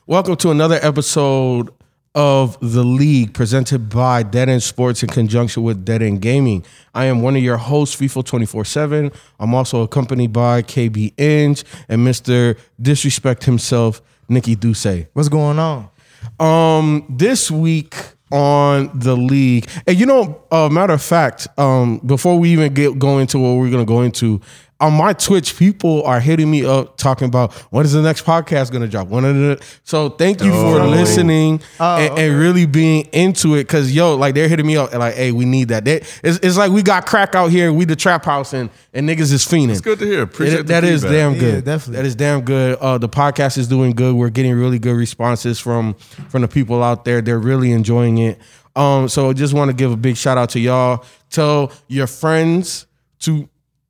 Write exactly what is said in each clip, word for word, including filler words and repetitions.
Welcome to another episode of The League, presented by Dead End Sports in conjunction with Dead End Gaming. I am one of your hosts, FIFA twenty-four seven. I'm also accompanied by K B Inge and Mister Disrespect himself, Nicky Duce. What's going on? Um, this week on The League, and you know, uh, matter of fact, um, before we even get go into what we're gonna go into, on my Twitch, people are hitting me up talking about when is the next podcast going to drop? When are the, so thank you oh. for listening oh, and, okay. and really being into it. Cause yo, like they're hitting me up and like, hey, we need that. They, it's, it's like we got crack out here and we the trap house and, and niggas is fiending. It's good to hear. Appreciate it, That is damn good. Yeah, definitely. That is damn good. Uh, the podcast is doing good. We're getting really good responses from, from the people out there. They're really enjoying it. Um, so just want to give a big shout out to y'all. Tell your friends to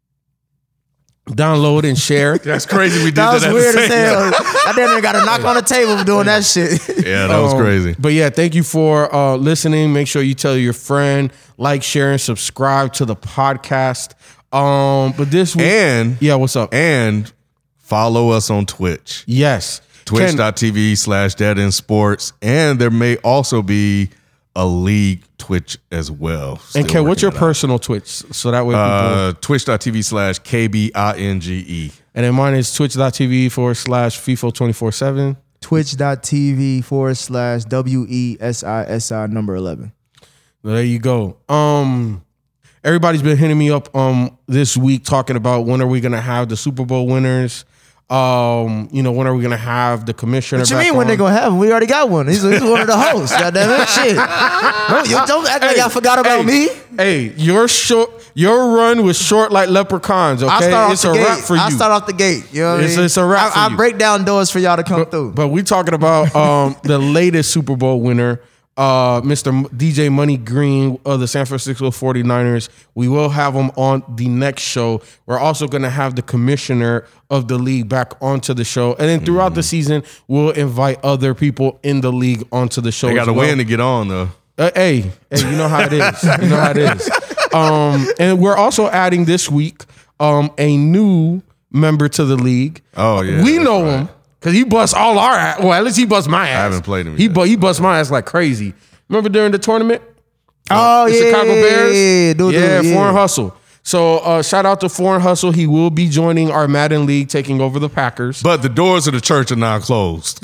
download and share. That's crazy. We did that. That was weird as hell. I didn't got to knock on the table doing that shit. Yeah, that was um, crazy. But yeah, thank you for uh, listening. Make sure you tell your friend, like, share, and subscribe to the podcast. Um, but this week, and yeah, what's up? And follow us on Twitch. Yes, Twitch.tv slash Dead End Sports, and there may also be a league Twitch as well. Still and Ken, what's your personal out. Twitch? So that way people... Uh, Twitch.tv slash K B I N G E. And then mine is Twitch.tv forward slash FIFA twenty-four seven. Twitch.tv forward slash W E S I S I number eleven. There you go. Um, everybody's been hitting me up um this week talking about when are we going to have the Super Bowl winners. Um, you know, when are we gonna have the commissioner? What you back mean on? When they gonna have him? We already got one. He's, he's one of the hosts. Goddamn it, shit. No, you don't act like y'all forgot about hey, me. Hey, your short, your run was short like leprechauns. Okay, I start it's off a the wrap gate. for you. I start off the gate. You know what it's, I mean? it's a wrap. I, for I you. break down doors for y'all to come but, through. But we talking about um the latest Super Bowl winner. Uh, Mister D J Money Green of the San Francisco forty-niners. We will have him on the next show. We're also going to have the commissioner of the league back onto the show. And then throughout mm. the season, we'll invite other people in the league onto the show. They got to well. win to get on, though. Uh, hey, hey, you know how it is. You know how it is. Um, and we're also adding this week um, a new member to the league. Oh, yeah. We know right. him. Cause he bust all our ass. Well, at least he bust my ass. I haven't played him. He yet. bu- he bust my ass like crazy. Remember during the tournament? Oh the yeah, Chicago Bears. Yeah, dude, yeah, dude, Foreign yeah. Hustle. So uh, shout out to Foreign Hustle. He will be joining our Madden League, taking over the Packers. But the doors of the church are now closed.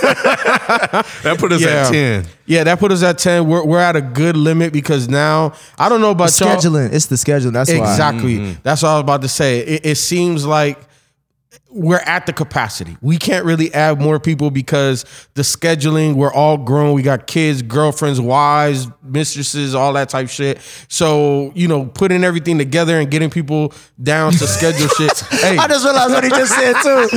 That put us yeah. at ten. Yeah, that put us at ten. We're we're at a good limit because now I don't know about the y'all. scheduling. It's the scheduling. That's exactly. why. Exactly. Mm-hmm. That's what I was about to say. It, it seems like we're at the capacity. We can't really add more people because the scheduling, we're all grown. We got kids, girlfriends, wives, mistresses, all that type shit. So, you know, putting everything together and getting people down to schedule shit. Hey. I just realized what he just said too.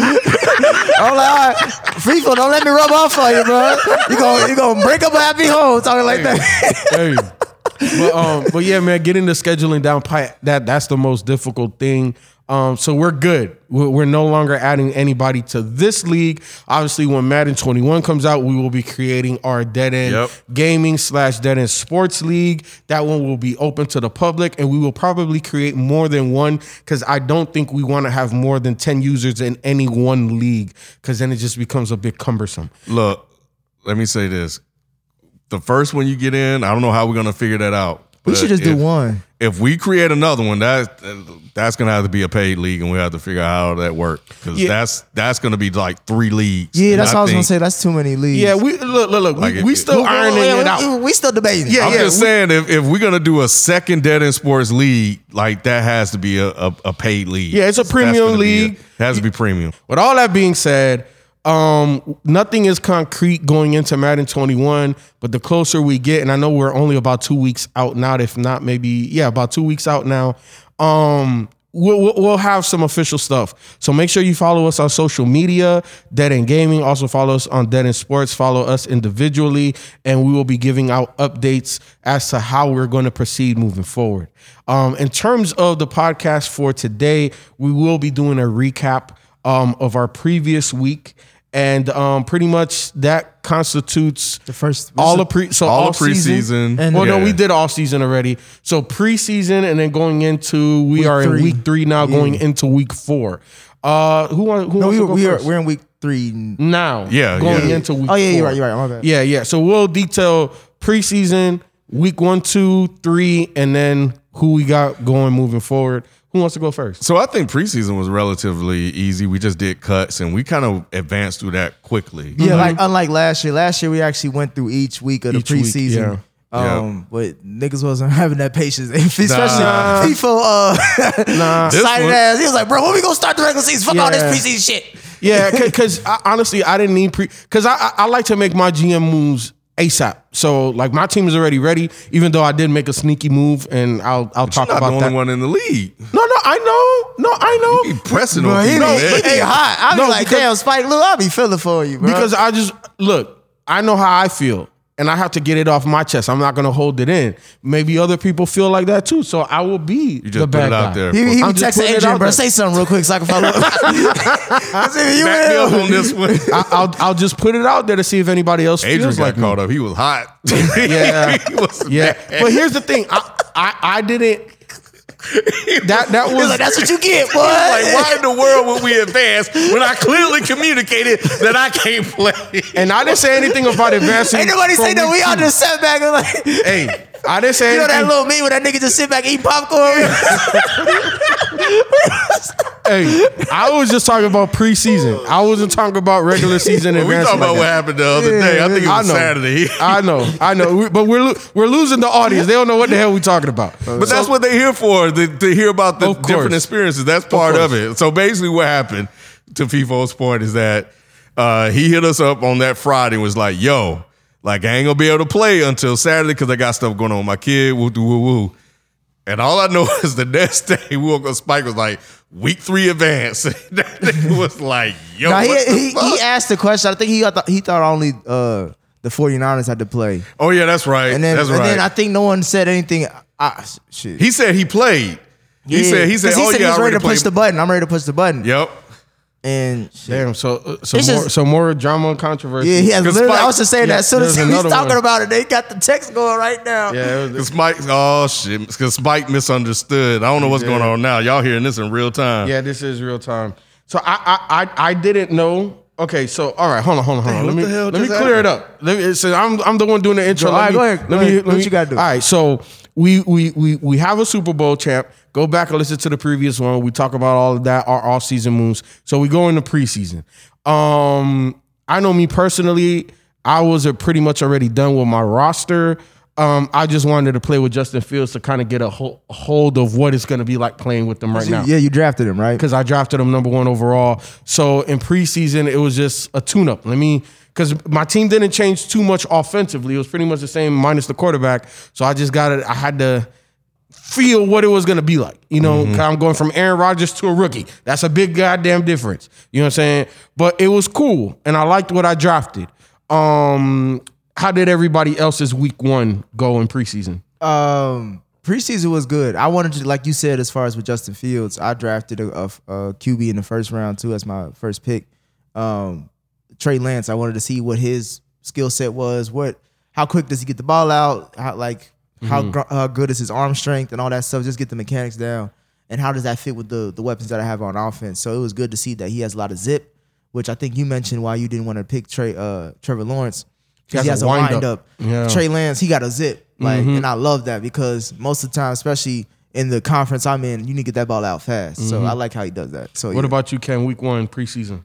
I'm like, all right, FIFA, don't let me rub off on you, bro. You gonna, you gonna break up a happy home talking like hey. that. Hey. But, um, but yeah, man, getting the scheduling down, that that's the most difficult thing. Um, so we're good. We're, we're no longer adding anybody to this league. Obviously, when Madden twenty-one comes out, we will be creating our Dead End yep. Gaming slash Dead End Sports League. That one will be open to the public, and we will probably create more than one because I don't think we want to have more than ten users in any one league because then it just becomes a bit cumbersome. Look, let me say this. The first one you get in, I don't know how we're going to figure that out. We should just if, do one. If we create another one, that that's gonna have to be a paid league, and we have to figure out how that works because yeah. that's that's gonna be like three leagues. Yeah, that's I what I was think, gonna say. That's too many leagues. Yeah, we look, look, look. Like we, if, we still we, ironing we, it we, out. We still debating. Yeah, I'm yeah, just we, saying if, if we're gonna do a second Dead End Sports league, like that has to be a, a, a paid league. Yeah, it's a premium league. A, it has to be premium. With all that being said, um, nothing is concrete going into Madden twenty-one, but the closer we get, and I know we're only about two weeks out now, if not maybe, yeah, about two weeks out now, um, we'll, we'll have some official stuff. So make sure you follow us on social media, Dead End Gaming. Also follow us on Dead End Sports. Follow us individually, and we will be giving out updates as to how we're going to proceed moving forward. Um, in terms of the podcast for today, we will be doing a recap um, of our previous week. And um, pretty much that constitutes the first all the pre so all all the preseason. And well, yeah. no, we did all season already. So preseason, and then going into we week are three. in week three now, yeah. going into week four. Uh, who want? Who no, wants we, to go we are first? we're in week three. now. Yeah, going yeah. into week. Oh yeah, four. you're right. You're right. My bad. Yeah, yeah. So we'll detail preseason, week one, two, three, and then who we got going moving forward. Who wants to go first? So I think preseason was relatively easy. We just did cuts and we kind of advanced through that quickly. Yeah, like unlike last year. Last year we actually went through each week of the Each week, preseason. yeah. Um, but niggas wasn't having that patience, especially Nah. FIFA. Uh, Nah. This excited one- ass. He was like, "Bro, when we gonna start the regular season? Fuck all this Yeah. preseason shit." Yeah, because honestly, I didn't need pre. Because I, I I like to make my G M moves ASAP. So like my team is already ready. Even though I did make a sneaky move, and I'll I'll talk You're not about the only that. one in the league. No, no, I know. No, I know. You be pressing Bro, on he, people, be, man. he be hot. I be No, like, because- "Damn, Spike Lou, I be feeling for you, bro." Because I just look, I know how I feel, and I have to get it off my chest. I'm not gonna hold it in. Maybe other people feel like that too. So I will be You just the put bad it out guy. there. he, he be I'm just texting putting it Adrian, out bro. there. Say something real quick so I can follow up. I said, you Back me up will. on this one. I, I'll I'll just put it out there to see if anybody else Adrian feels got like me. caught up. He was hot. Yeah. he was Yeah, mad. but here's the thing. I I, I didn't. That that He's was like, "That's what you get, boy." Like, why in the world would we advance when I clearly communicated that I can't play? and I didn't say anything about advancing. Ain't nobody from say no. week We all two. just sat back and like, Hey, I didn't say you know that anything. little meme where that nigga just sit back and eat popcorn. Hey, I was just talking about preseason. I wasn't talking about regular season Well, we advancing. talking about like what that. happened the other day. I think it I was know. Saturday. I know, I know, We- but we're lo- we're losing the audience. They don't know what the hell we talking about. But that's what they're here for, to, to hear about the Of course. different experiences. That's part of, course. it. So basically what happened, to FIFO's point, is that uh, he hit us up on that Friday and was like, yo, like I ain't going to be able to play until Saturday because I got stuff going on with my kid, woo, woo, woo. And all I know is the next day, we woke up, Spike was like, week three advance. That nigga was like, yo, Now, he, what the he, fuck? he asked the question. I think he thought, he thought only uh, the 49ers had to play. Oh, yeah, that's right. And then, that's and right. then I think no one said anything. I, shit. he said he played. He Yeah, said, he said, 'cause he oh, said yeah, he was I ready already to push played. the button. I'm ready to push the button. Yep. And shit. Damn, so uh, so It's more just- so more drama and controversy. Yeah, he has 'Cause literally. Spike- I was just saying yeah, that as soon as there's he's another talking one. about it, they got the text going right now. Yeah, it was- Cause Mike, oh shit, because Spike misunderstood. I don't know what's going on now. Y'all hearing this in real time. yeah, this is real time. So I I I, I didn't know. Okay, so all right, hold on, hold on, hold on. Damn, Let what me the hell let me just clear happened? it up. Let me, so I'm I'm the one doing the intro. Go- Let all right, me- go ahead, let go me- ahead. let Do what me- you gotta do. All right, so we we we we have a Super Bowl champ. Go back and listen to the previous one. We talk about all of that, our off season moves. So we go into preseason. Um, I know me personally, I was uh, pretty much already done with my roster. Um, I just wanted to play with Justin Fields to kind of get a ho- hold of what it's going to be like playing with them right now. Yeah, you drafted him, right? Because I drafted him number one overall. So in preseason, it was just a tune-up. Let me, because my team didn't change too much offensively. It was pretty much the same minus the quarterback. So I just got it. I had to feel what it was going to be like. You know, 'cause I'm going from Aaron Rodgers to a rookie. That's a big goddamn difference. You know what I'm saying? But it was cool, and I liked what I drafted. Um, how did everybody else's week one go in preseason? Um, preseason was good. I wanted to, like you said, as far as with Justin Fields, I drafted a, a, a Q B in the first round too as my first pick. Um, Trey Lance. I wanted to see what his skill set was. What, how quick does he get the ball out? How like how gr- uh, good is his arm strength and all that stuff? Just get the mechanics down. And how does that fit with the the weapons that I have on offense? So it was good to see that he has a lot of zip, which I think you mentioned why you didn't want to pick Trey uh, Trevor Lawrence. Because he has a wind up. Yeah. Trey Lance, he got a zip. Like, and I love that because most of the time, especially in the conference I'm in, you need to get that ball out fast. So I like how he does that. So What yeah. about you, Ken? Week one preseason.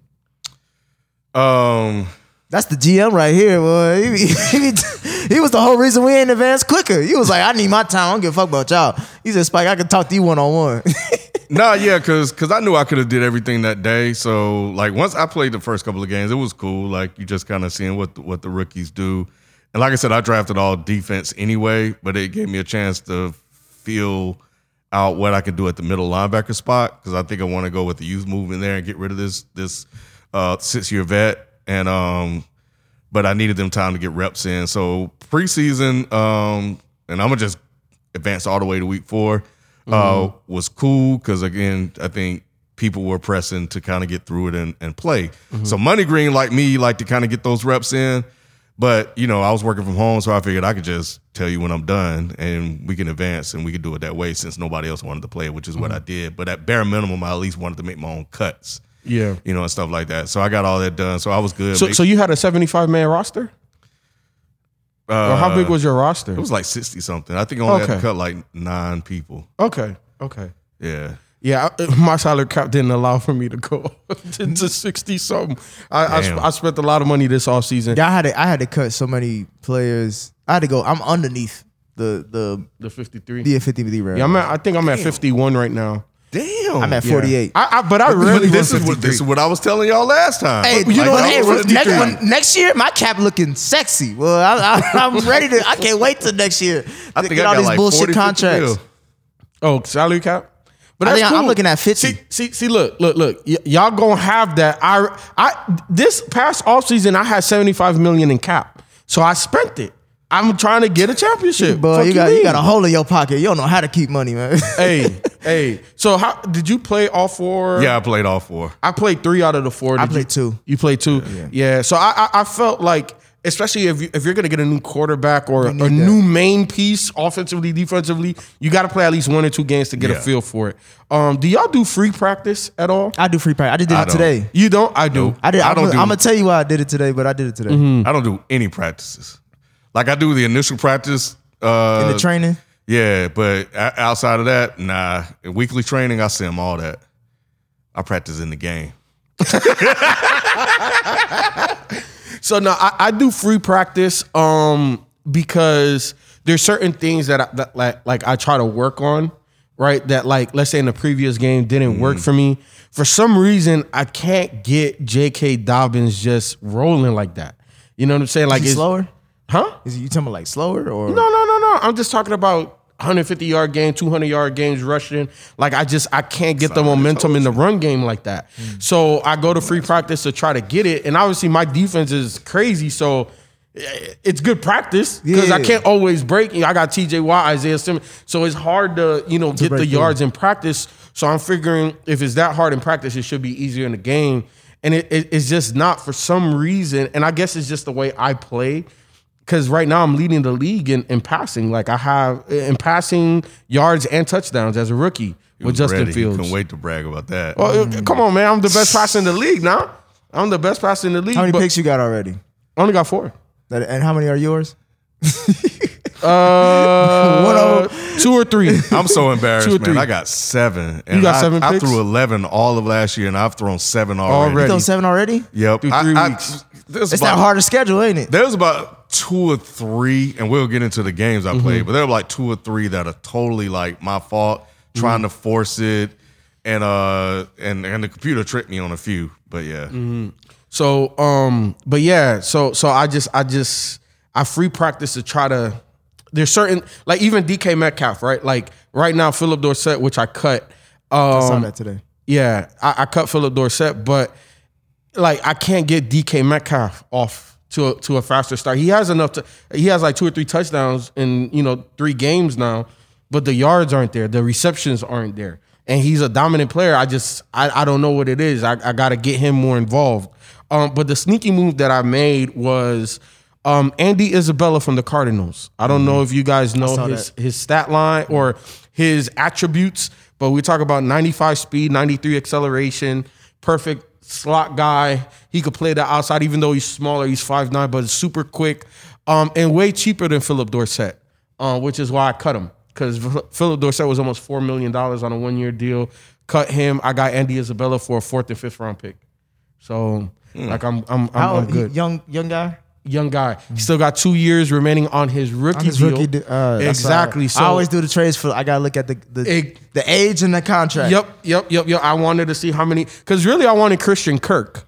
Um, That's the G M right here, boy. He, be- he, be- he was the whole reason we ain't advanced quicker. He was like, I need my time. I don't give a fuck about y'all. He said, Spike, I can talk to you one on one. nah, yeah, cause cause I knew I could have did everything that day. So like once I played the first couple of games, it was cool. Like you just kind of seeing what the, what the rookies do. And like I said, I drafted all defense anyway, but it gave me a chance to feel out what I could do at the middle linebacker spot because I think I want to go with the youth movement there and get rid of this this uh, six year vet. And um, but I needed them time to get reps in. So preseason, um, and I'm gonna just advance all the way to week four. Uh, was cool because again, I think people were pressing to kind of get through it and, and play. So Money Green, like me, like to kind of get those reps in. But you know, I was working from home, so I figured I could just tell you when I'm done, and we can advance, and we can do it that way since nobody else wanted to play it, which is what I did. But at bare minimum, I at least wanted to make my own cuts. Yeah. you know, and stuff like that. So I got all that done. So I was good. So, so you had a seventy-five man roster? uh, Or how big was your roster? It was like sixty something. I think I only had Okay. to cut like nine people. Okay. Okay. Yeah. Yeah, I, my salary cap didn't allow for me to go to, to sixty something. I, I, Damn. sp- I spent a lot of money this offseason. Yeah, I had to I had to cut so many players. I had to go. I'm underneath the the The fifty-three. the fifty-three round. Yeah, I'm at, I think I'm at fifty-one right now. Damn. I'm at Yeah. forty-eight. I, I, but I really But this want is what this is fifty-three. what I was telling y'all last time. Hey, Like, you know what? I Hey, was next, fifty-three. when- next year, my cap looking sexy. Well, I, I, I'm ready to. I can't wait till next year. I to think get I all got these like bullshit forty, fifty contracts. mil. Oh, salary cap? But I that's think I- I'm cool. looking at fifty. See, see, see look, look, look. Y- y'all gonna have that. I, I, this past offseason, I had seventy-five million in cap. So I spent it. I'm trying to get a championship. But Fuck you got mean? you got a hole in your pocket. You don't know how to keep money, man. Hey, hey. So how did you play all four? Yeah, I played all four. I played three out of the four. I Did played you, two. You played two. Yeah. yeah. So I, I I felt like, especially if you, if you're gonna get a new quarterback or a need new main piece, offensively, defensively, you got to play at least one or two games to get Yeah. a feel for it. Um, do y'all do free practice at all? I do free practice. I just did I it don't. today. You don't? I do. I did. I I'm, don't do- I'm gonna tell you why I did it today, but I did it today Mm-hmm. I don't do any practices. Like I do the initial practice. Uh, in the training. Yeah, but o- outside of that, nah. Weekly training, I sim all that. I practice in the game. So no, I, I do free practice um, because there's certain things that, I, that like like I try to work on, right? That like let's say in the previous game didn't work for me. For some reason, I can't get J K. Dobbins just rolling like that. You know what I'm saying? Like Is he it's- slower? huh? Is he, you talking about like slower or No, no, no, no. I'm just talking about one fifty yard game, two hundred yard games rushing. Like I just I can't get the momentum in the run game like that. So I go to free practice to try to get it, and obviously my defense is crazy. So it's good practice because I Yeah. can't always break. I got T J Watt, Isaiah Simmons, so it's hard to you know get break the through. yards in practice. So I'm figuring if it's that hard in practice, it should be easier in the game. And it, it, it's just not for some reason. And I guess it's just the way I play. Because right now I'm leading the league in, in passing. Like I have in passing yards and touchdowns as a rookie You with was Justin ready. Fields. Couldn't wait to brag about that. Well, uh, come on, man! I'm the best passer in the league now. I'm the best passer in the league. how many but picks you got already? I only got four. That- And how many are yours? Uh, One oh- two or three. I'm so embarrassed, Two or man. three. I got seven. And got I, seven I picks? threw eleven all of last year, and I've thrown seven already. Already. You throw seven already? Yep. Through I- three I- weeks. there's It's about, that harder schedule, ain't it? There's about two or three, and we'll get into the games I Mm-hmm. played, but there were like two or three that are totally like my fault, trying Mm-hmm. to force it, and uh, and and the computer tricked me on a few. But yeah, Mm-hmm. So, um, but yeah, so so I just I just I free practice to try to. There's certain like even D K Metcalf, right? Like right now, Philip Dorsett, which I cut. I saw Um, that today. yeah, I, I cut Philip Dorsett, but like I can't get D K Metcalf off to a, to a faster start. He has enough to. He has like two or three touchdowns in you know three games now, but the yards aren't there. The receptions aren't there, and he's a dominant player. I just I, I don't know what it is. I, I got to get him more involved. Um, but the sneaky move that I made was um, Andy Isabella from the Cardinals. I don't know if you guys know saw his his stat line or his attributes, but we talk about ninety-five speed, ninety-three acceleration, perfect slot guy. He could play the outside, even though he's smaller. He's five nine, but super quick, um, and way cheaper than Philip Dorsett, uh, which is why I cut him because Philip Dorsett was almost four million dollars on a one year deal. Cut him. I got Andy Isabella for a fourth and fifth round pick. So like I'm I'm I'm, How I'm good. young young guy? Young guy. He still got two years remaining on his rookie On his deal. rookie, de- uh, that's exactly. why I, So I always do the trades for. I gotta look at the the, Eg- the age and the contract. Yep, yep, yep, yep. I wanted to see how many because really I wanted Christian Kirk.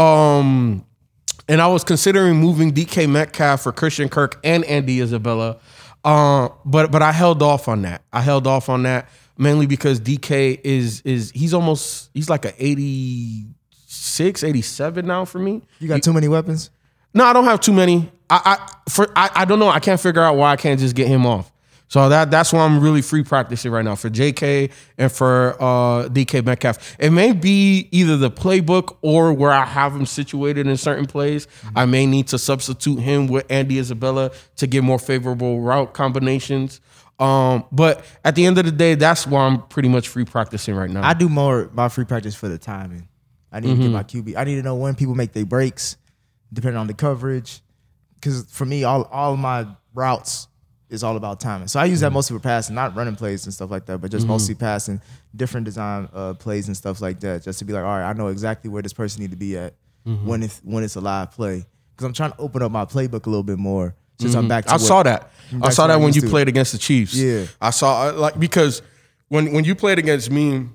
Um and I was considering moving D K Metcalf for Christian Kirk and Andy Isabella. Uh, but but I held off on that. I held off on that mainly because D K is is he's almost he's like a eighty-six, eighty-seven now for me. You got too many weapons. No, I don't have too many. I I for I, I don't know. I can't figure out why I can't just get him off. So that that's why I'm really free practicing right now for J K and for uh, D K Metcalf. It may be either the playbook or where I have him situated in certain plays. Mm-hmm. I may need to substitute him with Andy Isabella to get more favorable route combinations. Um, but at the end of the day, that's why I'm pretty much free practicing right now. I do more my free practice for the timing. I need mm-hmm. to get my Q B. I need to know when people make their breaks, depending on the coverage. Because for me, all all of my routes is all about timing. So I use that mm-hmm. mostly for passing, not running plays and stuff like that, but just mm-hmm. mostly passing, different design uh, plays and stuff like that, just to be like, all right, I know exactly where this person need to be at mm-hmm. when it's when it's a live play. Because I'm trying to open up my playbook a little bit more. Since mm-hmm. I'm back to I what, saw that. I saw that when you to. played against the Chiefs. Yeah, I saw like because when when you played against me,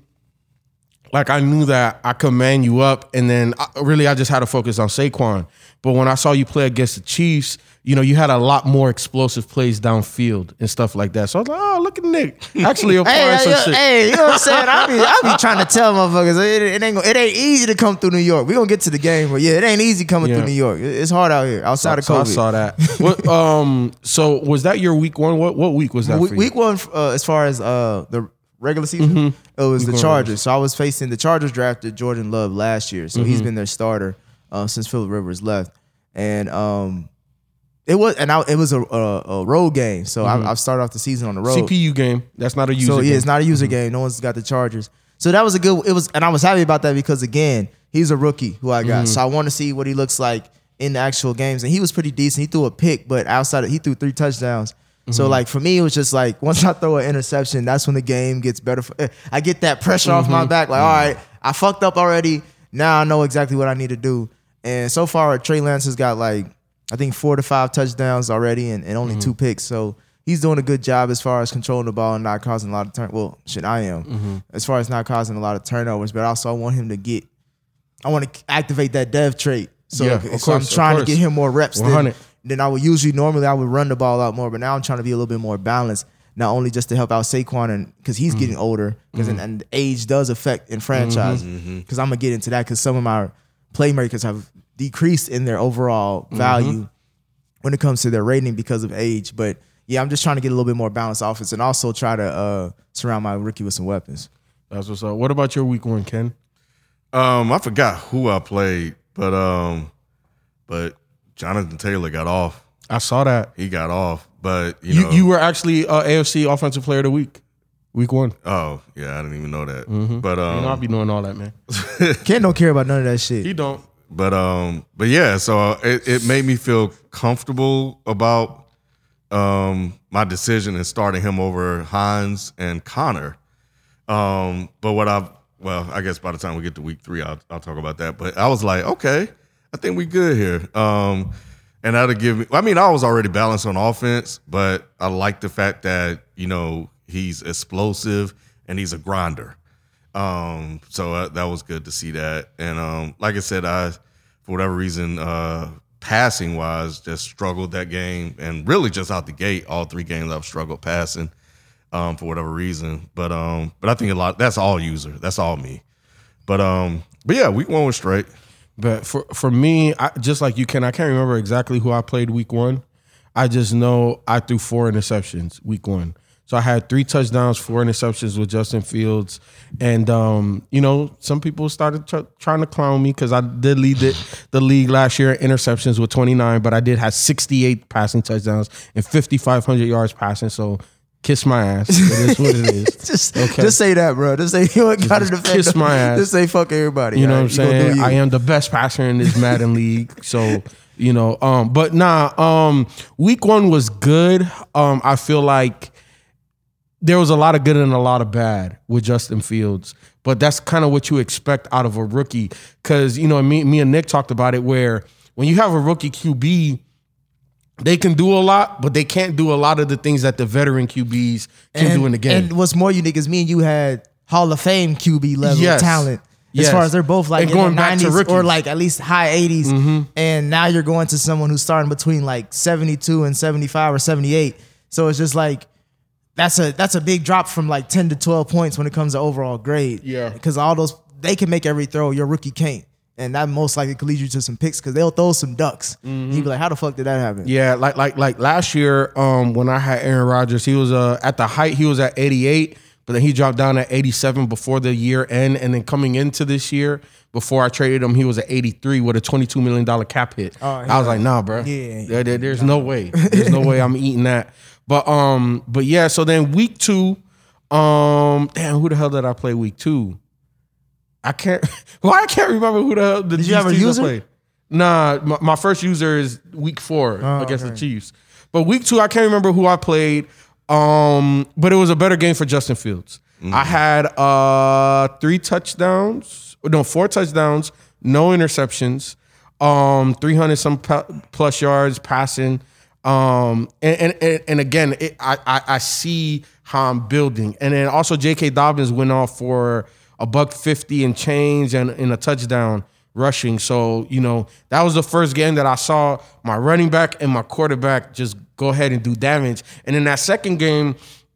like I knew that I could man you up, and then I, really I just had to focus on Saquon. But when I saw you play against the Chiefs, you know, you had a lot more explosive plays downfield and stuff like that. So I was like, oh, look at Nick. Actually applying hey, some hey, shit. Hey, you know what I'm saying? I be, I be trying to tell motherfuckers, it, it, ain't, it ain't easy to come through New York. We gonna get to the game, but yeah, it ain't easy coming yeah. through New York. It's hard out here, outside so, of COVID. So I saw that. what, um, so was that your week one? What what week was that week, for you? Week one, uh, as far as uh, the regular season, mm-hmm. it was week the Chargers. So I was facing the Chargers drafted Jordan Love last year. So mm-hmm. he's been their starter uh, since Phillip Rivers left. And um, it was and I, it was a, a, a road game, so mm-hmm. I, I've started off the season on the road. C P U game. That's not a user. So yeah, game. it's not a user mm-hmm. game. No one's got the Chargers. So that was a good. It was, and I was happy about that because again, he's a rookie who I got. Mm-hmm. So I want to see what he looks like in the actual games, and he was pretty decent. He threw a pick, but outside of, he threw three touchdowns. Mm-hmm. So like for me, it was just like once I throw an interception, that's when the game gets better. For, I get that pressure mm-hmm. off my back. Like mm-hmm. all right, I fucked up already. Now I know exactly what I need to do. And so far, Trey Lance has got like. I think four to five touchdowns already and, and only mm-hmm. two picks. So he's doing a good job as far as controlling the ball and not causing a lot of turn. Well, shit, I am. Mm-hmm. As far as not causing a lot of turnovers, but also I want him to get, I want to activate that dev trait. So, yeah, so course, I'm trying to get him more reps than, than I would usually. Normally I would run the ball out more, but now I'm trying to be a little bit more balanced. Not only just to help out Saquon and because he's mm-hmm. getting older, because mm-hmm. and, and age does affect in franchise. Because mm-hmm. I'm gonna get into that because some of my playmakers have decreased in their overall value mm-hmm. when it comes to their rating because of age. But yeah, I'm just trying to get a little bit more balanced offense and also try to uh, surround my rookie with some weapons. That's what's up. What about your week one, Ken? Um, I forgot who I played, but um, but Jonathan Taylor got off. I saw that. He got off, but you you, know, you were actually uh, A F C Offensive Player of the Week, week one. Oh yeah, I didn't even know that. Mm-hmm. But um, you know, I'll be knowing all that, man. Ken don't care about none of that shit. He don't. But um, but yeah, so it, it made me feel comfortable about um my decision in starting him over Hines and Connor. Um, but what I've well, I guess by the time we get to week three, I'll I'll talk about that. But I was like, okay, I think we good here. Um, and that'll give me. I mean, I was already balanced on offense, but I like the fact that you know he's explosive and he's a grinder. Um, so uh, that was good to see that. And um, like I said, I, for whatever reason, uh, passing wise, just struggled that game, and really just out the gate, all three games I've struggled passing, um, for whatever reason. But um, but I think a lot. That's all user. That's all me. But um, but yeah, week one was straight. But for for me, I, just like you, Ken, I can't remember exactly who I played week one. I just know I threw four interceptions week one. So I had three touchdowns, four interceptions with Justin Fields. And, um, you know, some people started tr- trying to clown me because I did lead the, the league last year in interceptions with twenty-nine, but I did have sixty-eight passing touchdowns and fifty-five hundred yards passing. So kiss my ass. It is what it is. just, okay. just say that, bro. Just say you ain't got to defend. Kiss them. my ass. Just say fuck everybody. You know right? what I'm saying? I am the best passer in this Madden league. So, you know, um, but nah, um, week one was good. Um, I feel like there was a lot of good and a lot of bad with Justin Fields, but that's kind of what you expect out of a rookie. Because, you know, me, me and Nick talked about it where when you have a rookie Q B, they can do a lot, but they can't do a lot of the things that the veteran Q Bs can and, do in the game. And what's more unique is me and you had Hall of Fame Q B level yes. talent. As yes. far as they're both like and in going the back nineties to or like at least high eighties. Mm-hmm. And now you're going to someone who's starting between like seventy-two and seventy-five or seventy-eight. So it's just like, That's a that's a big drop from like ten to twelve points when it comes to overall grade. Yeah. Because all those, they can make every throw, your rookie can't. And that most likely could lead you to some picks because they'll throw some ducks. Mm-hmm. You'd be like, how the fuck did that happen? Yeah, like like like last year, um, when I had Aaron Rodgers, he was uh, at the height, he was at eighty-eight, but then he dropped down at eighty-seven before the year end. And then coming into this year, before I traded him, he was at eighty-three with a twenty-two million dollars cap hit. Oh, yeah. I was like, nah, bro. Yeah. There, there, there's no way. There's no way I'm eating that. But um, but yeah, so then week two, um, damn, who the hell did I play week two? I can't. Why I can't remember who the hell the Did you have a teams I user? played. Nah, my, my first user is week four Oh, against okay. the Chiefs. But week two, I can't remember who I played. Um, but it was a better game for Justin Fields. Mm-hmm. I had uh three touchdowns, no, four touchdowns, no interceptions, um, three hundred some pa- plus yards passing. Um, and and, and again, it, I, I I see how I'm building. And then also J K. Dobbins went off for a buck fifty and change and, and a touchdown rushing. So, you know, that was the first game that I saw my running back and my quarterback just go ahead and do damage. And in that second game,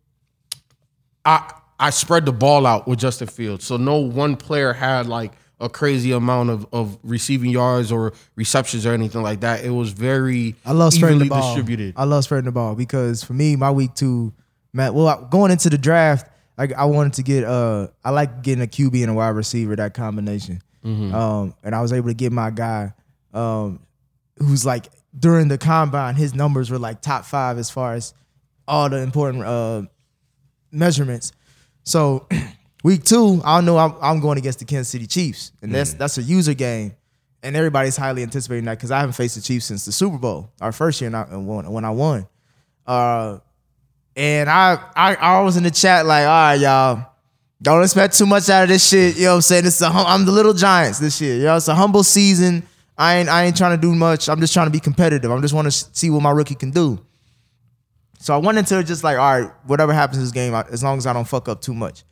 I I spread the ball out with Justin Fields. So no one player had like a crazy amount of, of receiving yards or receptions or anything like that. It was very I love spreading evenly the ball. distributed. I love spreading the ball because for me, my week two, man. Well, going into the draft, I, I wanted to get. Uh, I like getting a Q B and a wide receiver. That combination, Mm-hmm. um, and I was able to get my guy, um, who's like during the combine, his numbers were like top five as far as all the important uh, measurements. So week two, I know I'm, I'm going against the Kansas City Chiefs, and that's that's a user game. And everybody's highly anticipating that because I haven't faced the Chiefs since the Super Bowl, our first year when when I won. Uh, and I, I I was in the chat like, all right, y'all, don't expect too much out of this shit. You know what I'm saying? It's a hum- I'm the Little Giants this year. You know, it's a humble season. I ain't I ain't trying to do much. I'm just trying to be competitive. I just want to see what my rookie can do. So I went into it just like, all right, whatever happens in this game, as long as I don't fuck up too much.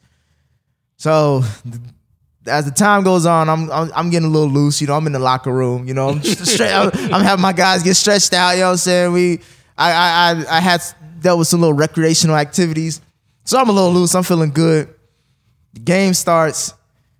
So as the time goes on, I'm I'm, I'm getting a little loose. You know, I'm in the locker room. You know, I'm straight. I'm, I'm having my guys get stretched out. You know what I'm saying? We, I, I, I, I had dealt with some little recreational activities, so I'm a little loose. I'm feeling good. The game starts,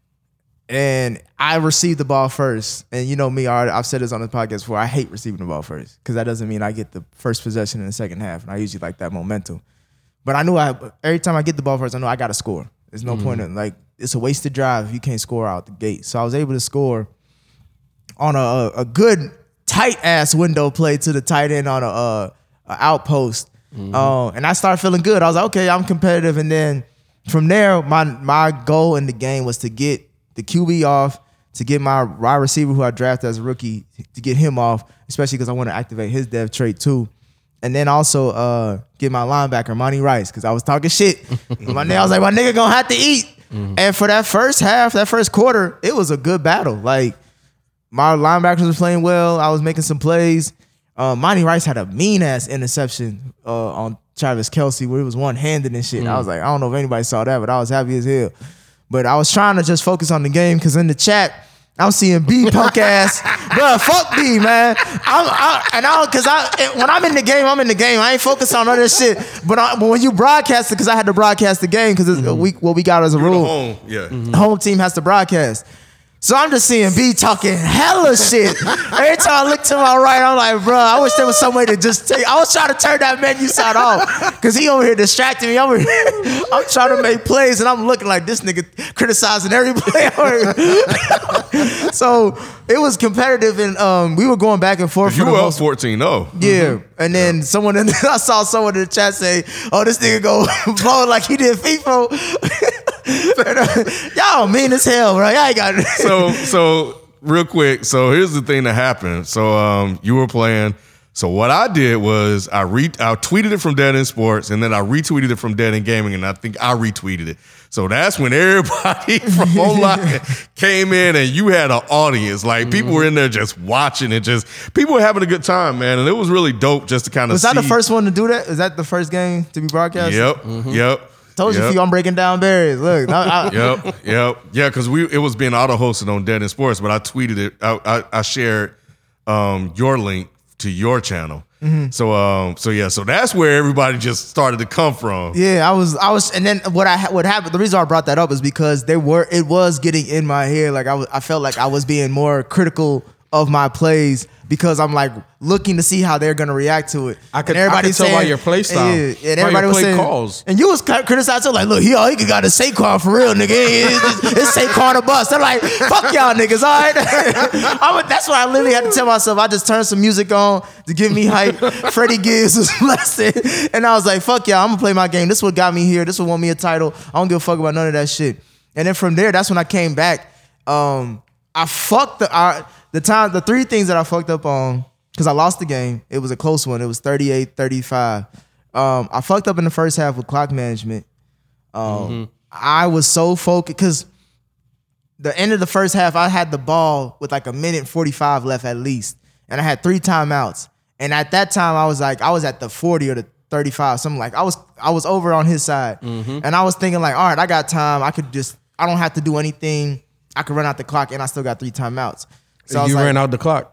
and I receive the ball first. And you know me, I, I've said this on the podcast before. I hate receiving the ball first because that doesn't mean I get the first possession in the second half, and I usually like that momentum. But I knew I every time I get the ball first, I know I got to score. There's no mm-hmm. point in like it's a wasted drive if you can't score out the gate. So I was able to score on a, a good tight ass window play to the tight end on a, a, a outpost, mm-hmm. uh, and I started feeling good. I was like, okay, I'm competitive, and then from there, my my goal in the game was to get the Q B off, to get my wide receiver who I drafted as a rookie, to get him off, especially because I want to activate his dev trait too. And then also uh, get my linebacker, Monty Rice, because I was talking shit. my nigga, I was like, my nigga gonna have to eat. Mm-hmm. And for that first half, that first quarter, it was a good battle. Like, my linebackers was playing well. I was making some plays. Uh, Monty Rice had a mean-ass interception uh, on Travis Kelce where it was one-handed and shit. Mm-hmm. I was like, I don't know if anybody saw that, but I was happy as hell. But I was trying to just focus on the game because in the chat, I'm seeing B punk ass, bro. Fuck B, man. I'm I, and I because I when I'm in the game, I'm in the game. I ain't focused on other shit. But, I, but when you broadcast it, because I had to broadcast the game because it's mm-hmm. a week. What we got as a You're rule, home, yeah. Mm-hmm. Home team has to broadcast. So I'm just seeing B talking hella shit. Every time I look to my right, I'm like, bro, I wish there was some way to just take. I was trying to turn that menu side off because he over here distracting me. I'm, here, I'm trying to make plays, and I'm looking like this nigga criticizing every play. So it was competitive, and um, we were going back and forth. You for were the up most, fourteen oh. Yeah, mm-hmm. and then yeah. someone in, I saw someone in the chat say, "Oh, this nigga go blow like he did FIFA." Y'all mean as hell, bro. Y'all ain't got it. So, so real quick. So here's the thing that happened. So um, you were playing. So what I did was I re I tweeted it from Dead End Sports, and then I retweeted it from Dead End Gaming, and I think I retweeted it. So that's when everybody from online came in, and you had an audience. Like mm-hmm. people were in there just watching and just people were having a good time, man. And it was really dope just to kind of. Was that see. the first one to do that? Is that the first game to be broadcast? Yep. Mm-hmm. Yep. Told yep. you, few, I'm breaking down barriers. Look, I, I, yep, yep, yeah, because we it was being auto hosted on Dead End Sports, but I tweeted it. I, I, I shared um, your link to your channel. Mm-hmm. So, um, so yeah, so that's where everybody just started to come from. Yeah, I was, I was, and then what I what happened? The reason I brought that up is because they were, it was getting in my head. Like I was, I felt like I was being more critical of my plays because I'm like looking to see how they're gonna react to it. I could, and everybody I could tell saying, by your play style, and, yeah, and everybody was play saying, calls. And you was criticizing like, look, he all he got a Saquon for real, nigga. It's, it's Saquon a bust. I'm like, fuck y'all niggas, all right. I, that's what I literally had to tell myself. I just turned some music on to give me hype. Freddie Gibbs was blessed, and I was like, fuck y'all, I'm gonna play my game. This is what got me here. This is what won me a title. I don't give a fuck about none of that shit. And then from there, that's when I came back. Um, I fucked the I, the time the three things that I fucked up on because I lost the game. It was a close one. It was thirty-eight thirty-five. Um, I fucked up in the first half with clock management. Um, mm-hmm. I was so focused because the end of the first half, I had the ball with like a minute forty-five left at least, and I had three timeouts. And at that time, I was like, I was at the forty or the thirty-five, something like I was I was over on his side, mm-hmm. and I was thinking like, all right, I got time. I could just I don't have to do anything. I could run out the clock, and I still got three timeouts. So you ran like, out the clock.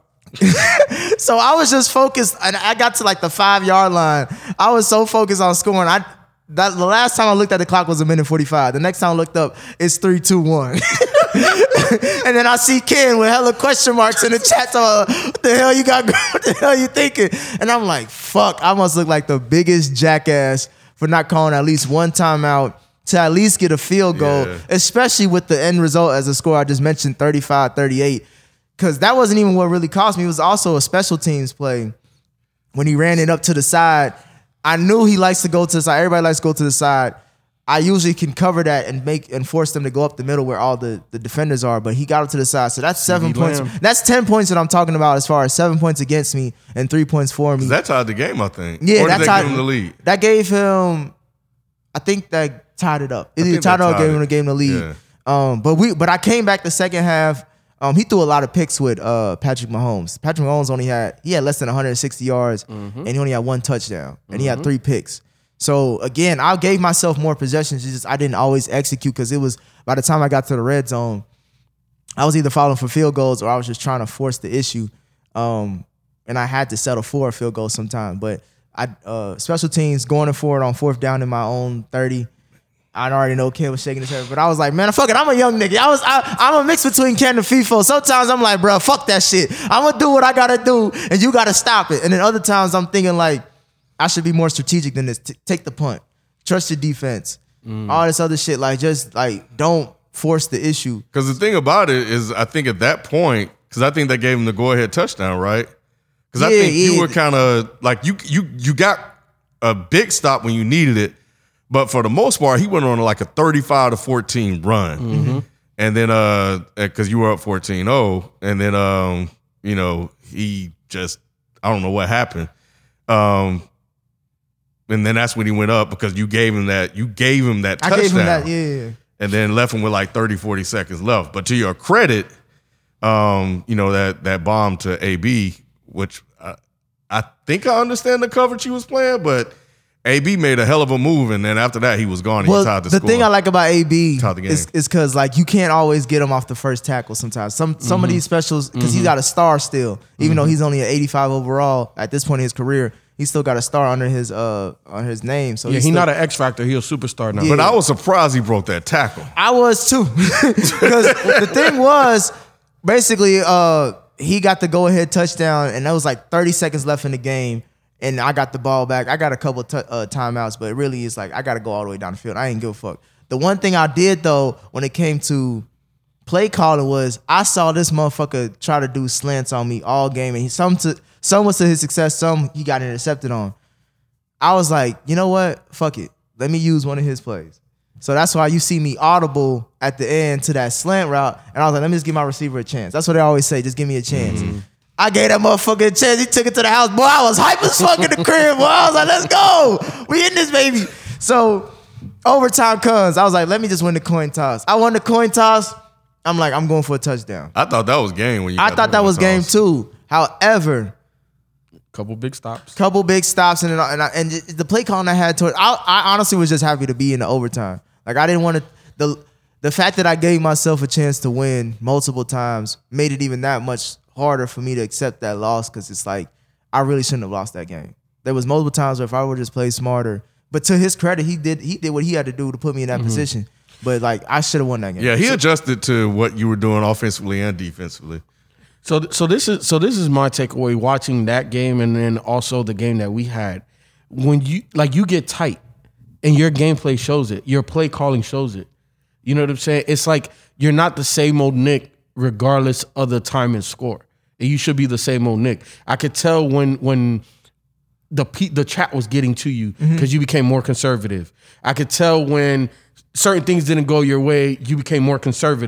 So I was just focused, and I got to like the five yard line. I was so focused on scoring. I that the last time I looked at the clock was a minute forty-five. The next time I looked up, it's three, two, one. And then I see Ken with hella question marks in the chat. So, uh, what the hell you got? What the hell you thinking? And I'm like, fuck, I must look like the biggest jackass for not calling at least one timeout to at least get a field goal, yeah. especially with the end result as a score I just mentioned, thirty-five thirty-eight. Because that wasn't even what really cost me. It was also a special teams play. When he ran it up to the side, I knew he likes to go to the side. Everybody likes to go to the side. I usually can cover that and make and force them to go up the middle where all the, the defenders are, but he got up to the side. So that's seven points. Lamb. That's ten points that I'm talking about as far as seven points against me and three points for me. That tied the game, I think. Yeah, or that did they tied, give him the lead? That gave him, I think that tied it up. It either tied it up or gave him the game the lead. Yeah. Um, but we, but I came back the second half. Um, he threw a lot of picks with uh, Patrick Mahomes. Patrick Mahomes only had he had less than one hundred sixty yards, mm-hmm. and he only had one touchdown, and mm-hmm. he had three picks. So again, I gave myself more possessions. It's just I didn't always execute because it was by the time I got to the red zone, I was either falling for field goals or I was just trying to force the issue, um, and I had to settle for a field goal sometime. But I uh, special teams going for it on fourth down in my own thirty. I already know Ken was shaking his head, but I was like, man, fuck it, I'm a young nigga. I was, I, I'm a mix between Ken and FIFO. Sometimes I'm like, bro, fuck that shit. I'm gonna do what I gotta do, and you gotta stop it. And then other times I'm thinking like, I should be more strategic than this. T- take the punt, trust your defense, mm. all this other shit. Like, just like, don't force the issue. Because the thing about it is, I think at that point, because I think they gave him the go-ahead touchdown, right? Because I Yeah, think yeah. you were kind of like you, you, you got a big stop when you needed it. But for the most part, he went on like a thirty-five to fourteen run. Mm-hmm. And then, uh, because you were up fourteen oh, and then, um, you know, he just, I don't know what happened. Um, and then that's when he went up because you gave him that, you gave him that touchdown. I gave him that, yeah. And then left him with like thirty, forty seconds left. But to your credit, um, you know, that, that bomb to A B, which I, I think I understand the coverage he was playing, but A B made a hell of a move, and then after that, he was gone. He well, tied the, the score. thing I like about A B Tied the game. is is because like you can't always get him off the first tackle. Sometimes some some Mm-hmm. of these specials because mm-hmm. he's got a star still, even mm-hmm. though he's only an eighty-five overall at this point in his career. He's still got a star under his uh on his name. So yeah, he's, he's still, not not an X factor. He's a superstar now. Yeah. But I was surprised he broke that tackle. I was too, because the thing was basically uh he got the go ahead touchdown, and that was like thirty seconds left in the game. And I got the ball back. I got a couple t- uh, timeouts, but really it's like I got to go all the way down the field. I ain't give a fuck. The one thing I did, though, when it came to play calling was I saw this motherfucker try to do slants on me all game. And he, some, to, some was to his success, some he got intercepted on. I was like, you know what? Fuck it. Let me use one of his plays. So that's why you see me audible at the end to that slant route. And I was like, let me just give my receiver a chance. That's what they always say. Just give me a chance. Mm-hmm. I gave that motherfucker a chance. He took it to the house. Boy, I was hype as fuck in the crib. Boy, I was like, let's go. We in this, baby. So overtime comes. I was like, let me just win the coin toss. I won the coin toss. I'm like, I'm going for a touchdown. I thought that was game when you I got thought the that was toss. game too. However, Couple big stops. couple big stops. And, and, I, and the play calling I had to it, I, I honestly was just happy to be in the overtime. Like, I didn't want to, the, the fact that I gave myself a chance to win multiple times made it even that much harder for me to accept that loss, because it's like I really shouldn't have lost that game. There was multiple times where if I would just play smarter, but to his credit, he did he did what he had to do to put me in that mm-hmm. position. But like I should have won that game. Yeah, he so, adjusted to what you were doing offensively and defensively. So so this is so this is my takeaway watching that game, and then also the game that we had. When you like you get tight and your gameplay shows it, your play calling shows it. You know what I'm saying? It's like you're not the same old Nick regardless of the time and score. You should be the same old Nick. I could tell when when the the chat was getting to you because mm-hmm. you became more conservative. I could tell when certain things didn't go your way, you became more conservative.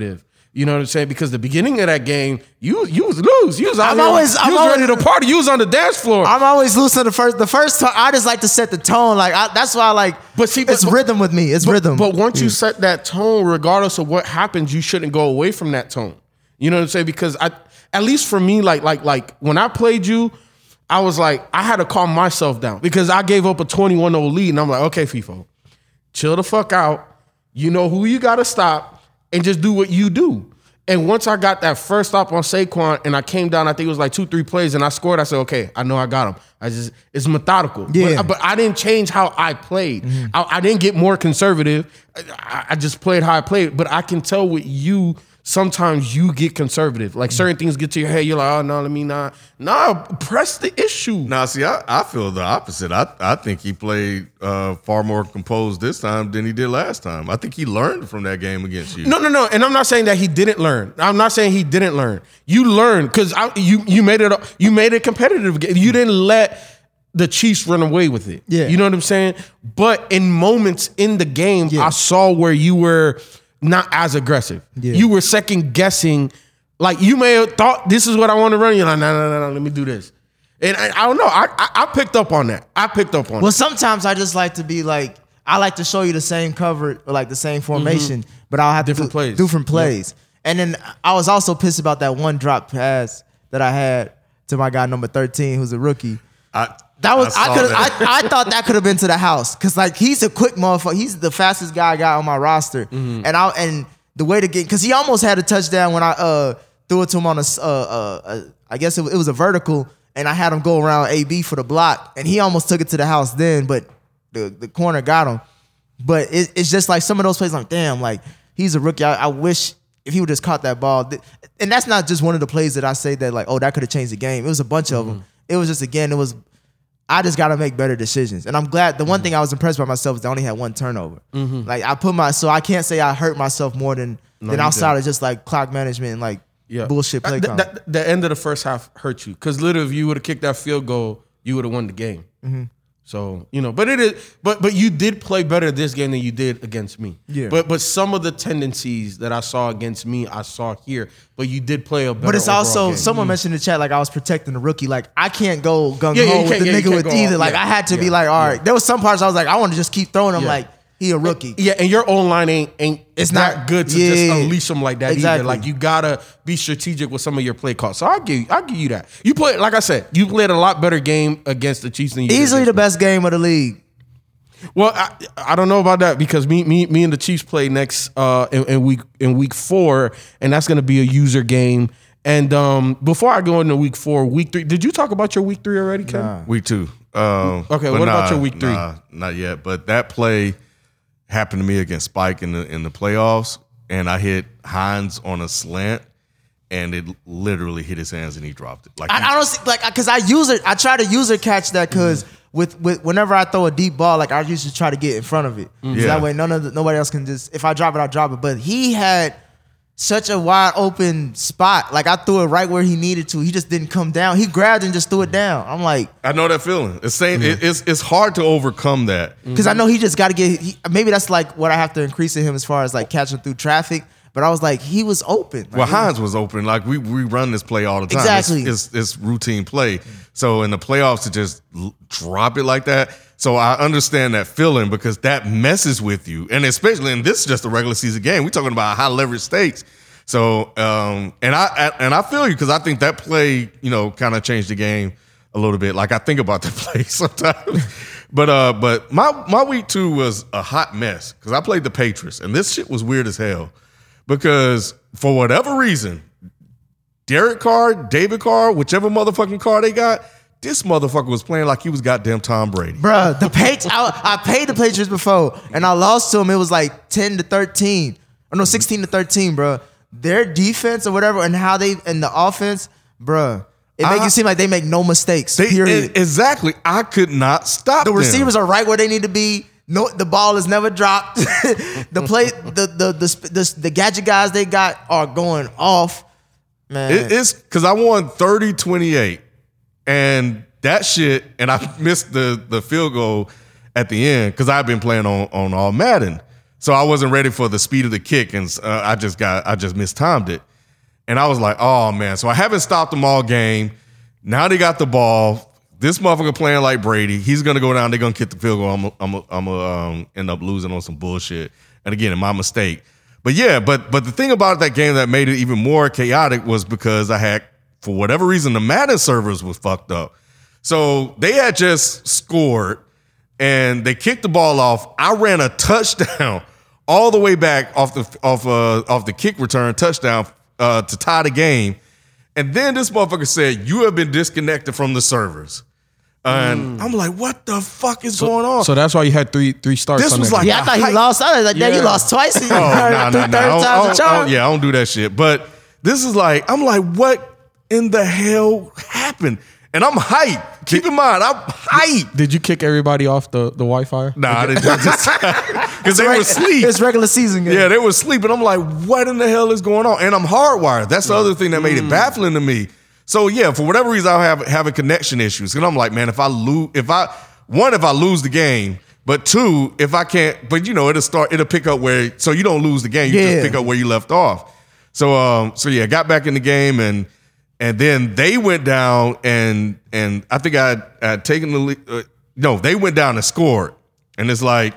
You know what I'm saying? Because the beginning of that game, you you was loose. You was out I'm here, always- you I'm was always- ready to party. You was on the dance floor. I'm always loose on the first. The first time, I just like to set the tone. Like I, that's why I like. But see, it's but- rhythm with me. It's but, rhythm. But once you set that tone, regardless of what happens, you shouldn't go away from that tone. You know what I'm saying? Because I, at least for me, like like like when I played you, I was like, I had to calm myself down because I gave up a twenty-one oh lead, and I'm like, okay, FIFO, chill the fuck out. You know who you got to stop, and just do what you do. And once I got that first stop on Saquon, and I came down, I think it was like two, three plays, and I scored. I said, okay, I know I got him. I just it's methodical. Yeah. But, but I didn't change how I played. Mm-hmm. I, I didn't get more conservative. I, I just played how I played. But I can tell with you, sometimes you get conservative. Like certain things get to your head. You're like, oh no, let me not. No, press the issue. Now, see, I, I feel the opposite. I, I think he played uh, far more composed this time than he did last time. I think he learned from that game against you. No, no, no. And I'm not saying that he didn't learn. I'm not saying he didn't learn. You learned because you you made it you made it competitive. You didn't let the Chiefs run away with it. Yeah. You know what I'm saying? But in moments in the game, Yeah. I saw where you were not as aggressive. Yeah. You were second guessing. Like you may have thought this is what I want to run. You're like, no, no, no, no, let me do this. And I, I don't know. I, I I picked up on that. I picked up on well, it. sometimes I just like to be like, I like to show you the same cover, or like the same formation, but I'll have Different to do plays. different plays. And then I was also pissed about that one drop pass that I had to my guy number thirteen, who's a rookie. I, That was I, saw could that. I, I thought that could have been to the house because like he's a quick motherfucker. He's the fastest guy I got on my roster, Mm-hmm. and I and the way to get because he almost had a touchdown when I uh threw it to him on a uh, uh, uh I guess it, it was a vertical and I had him go around A B for the block and he almost took it to the house then, but the the corner got him. But it, it's just like some of those plays. I'm like, damn, like he's a rookie. I, I wish if he would just caught that ball. And that's not just one of the plays that I say that like, oh, that could have changed the game. It was a bunch of them. It was just again, it was. I just got to make better decisions. And I'm glad, the one thing I was impressed by myself is I only had one turnover. Mm-hmm. Like I put my, so I can't say I hurt myself more than, No, than you outside didn't. of just like clock management and like Yeah. bullshit play Th- calling. th- the end of the first half hurt you because literally, if you would have kicked that field goal, you would have won the game. Mm-hmm. So you know, but it is, but but you did play better this game than you did against me. Yeah. But but some of the tendencies that I saw against me, I saw here. But you did play a better. But it's overall also, game. someone mentioned in the chat, like I was protecting the rookie. Like I can't go gung ho Yeah, yeah, you with can't- the yeah, you nigga can't with go either. all- Like yeah, I had to be yeah, like, all yeah. right. There was some parts I was like, I want to just keep throwing him. Yeah. Like he a rookie. Yeah, and your own line ain't ain't It's not not- good to yeah, just yeah, yeah. unleash them like that Exactly. either. Like you gotta be strategic with some of your play calls. So I give I give you that. You play like I said, you played a lot better game against the Chiefs than you did Easily against the me. best game of the league. Well, I, I don't know about that because me me me and the Chiefs play next uh in, in week in week four, and that's gonna be a user game. And um before I go into week four, week three, did you talk about your week three already, Ken? Nah. Week two. Um, Okay, but what about nah, your week three? Nah, not yet. But that play happened to me against Spike in the in the playoffs, and I hit Hines on a slant, and it literally hit his hands, and he dropped it. Like he- I, I don't see, like because I use it. I try to user catch that because with, with whenever I throw a deep ball, like I usually try to get in front of it. So Yeah. that way, none of the, nobody else can just. If I drop it, I drop it. But he had such a wide open spot. Like I threw it right where he needed to. He just didn't come down. He grabbed and just threw it down. I'm like, I know that feeling. It's saying it, it's it's hard to overcome that. because I know he just got to get. He, maybe that's like what I have to increase in him as far as like catching through traffic. But I was like, he was open. Like, Well, he- Hines was open. Like we we run this play all the time. Exactly. It's, it's, it's routine play. So in the playoffs to just l- drop it like that. So I understand that feeling because that messes with you, and especially and this is just a regular season game. We're talking about high leverage stakes. So um, and I, I and I feel you because I think that play you know kind of changed the game a little bit. Like I think about that play sometimes. But uh, but my my week two was a hot mess because I played the Patriots, and this shit was weird as hell. Because for whatever reason, Derek Carr, David Carr, whichever motherfucking car they got, this motherfucker was playing like he was goddamn Tom Brady. Bruh, the Patriots, I, I paid the Patriots before, and I lost to them. It was like ten to thirteen. Or no, sixteen to thirteen, bruh. Their defense or whatever, and how they, and the offense, bruh, it make I- you seem like they make no mistakes, They, period. e- exactly. I could not stop The them. receivers are right where they need to be. No, the ball is never dropped. the play, the, the, the, the, the gadget guys they got are going off. Man. It- it's because I won thirty twenty-eight. And that shit, and I missed the, the field goal at the end because I've been playing on, on all Madden. So I wasn't ready for the speed of the kick, and uh, I just got I just mistimed it. And I was like, oh man. So I haven't stopped them all game. Now they got the ball. This motherfucker playing like Brady. He's gonna go down. They're gonna kick the field goal. I'm a, I'm a, I'm a, um, end up losing on some bullshit. And again, my mistake. But yeah, but but the thing about that game that made it even more chaotic was because I had, for whatever reason, the Madden servers was fucked up. So they had just scored and they kicked the ball off. I ran a touchdown all the way back off the off uh, off the kick return touchdown uh, to tie the game. And then this motherfucker said, "You have been disconnected from the servers." And mm. I'm like, "What the fuck is so, going on?" So that's why you had three three starts. This on was that like, yeah, I thought he lost. I was like, "Damn, yeah. you lost twice." And you oh, nah, nah, nah. times I don't, the charm. yeah, I don't do that shit. But this is like, I'm like, what in the hell happened? And I'm hyped. Keep in mind, I'm hyped. Did you kick everybody off the, the Wi-Fi? Nah, I didn't. Because they were asleep. It's regular season game. Yeah, they were asleep. And I'm like, what in the hell is going on? And I'm hardwired. That's the other thing that made it baffling to me. So yeah, for whatever reason, I have having connection issues. And I'm like, man, if I lose, if I, one, if I lose the game, but two, if I can't, but you know, it'll start, it'll pick up where, so you don't lose the game, you yeah. just pick up where you left off. So, um, so yeah, got back in the game and, And then they went down and and I think I had taken the lead. Uh, no, they went down and scored. And it's like,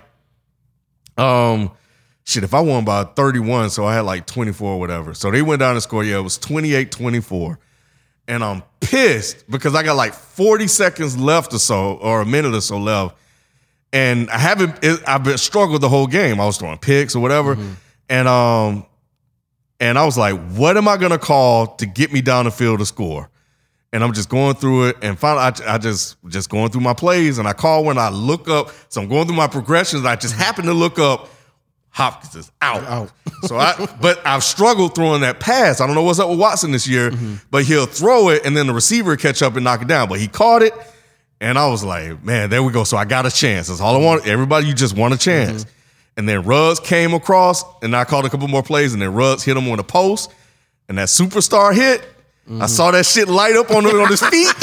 um, shit, if I won by thirty-one, so I had like twenty-four or whatever. So they went down and scored. Yeah, it was twenty-eight twenty-four. And I'm pissed because I got like forty seconds left or so, or a minute or so left. And I haven't, it, I've been struggled the whole game. I was throwing picks or whatever. Mm-hmm. And, um, And I was like, what am I going to call to get me down the field to score? And I'm just going through it. And finally, I, I just just going through my plays. And I call when I look up. So I'm going through my progressions. I just happen to look up. Hopkins is out. out. So I, but I've struggled throwing that pass. I don't know what's up with Watson this year, mm-hmm. but he'll throw it and then the receiver catch up and knock it down. But he caught it. And I was like, man, there we go. So I got a chance. That's all I want. Everybody, you just want a chance. Mm-hmm. And then Ruggs came across, and I called a couple more plays, and then Ruggs hit him on the post, and that superstar hit. Mm-hmm. I saw that shit light up on, on his feet,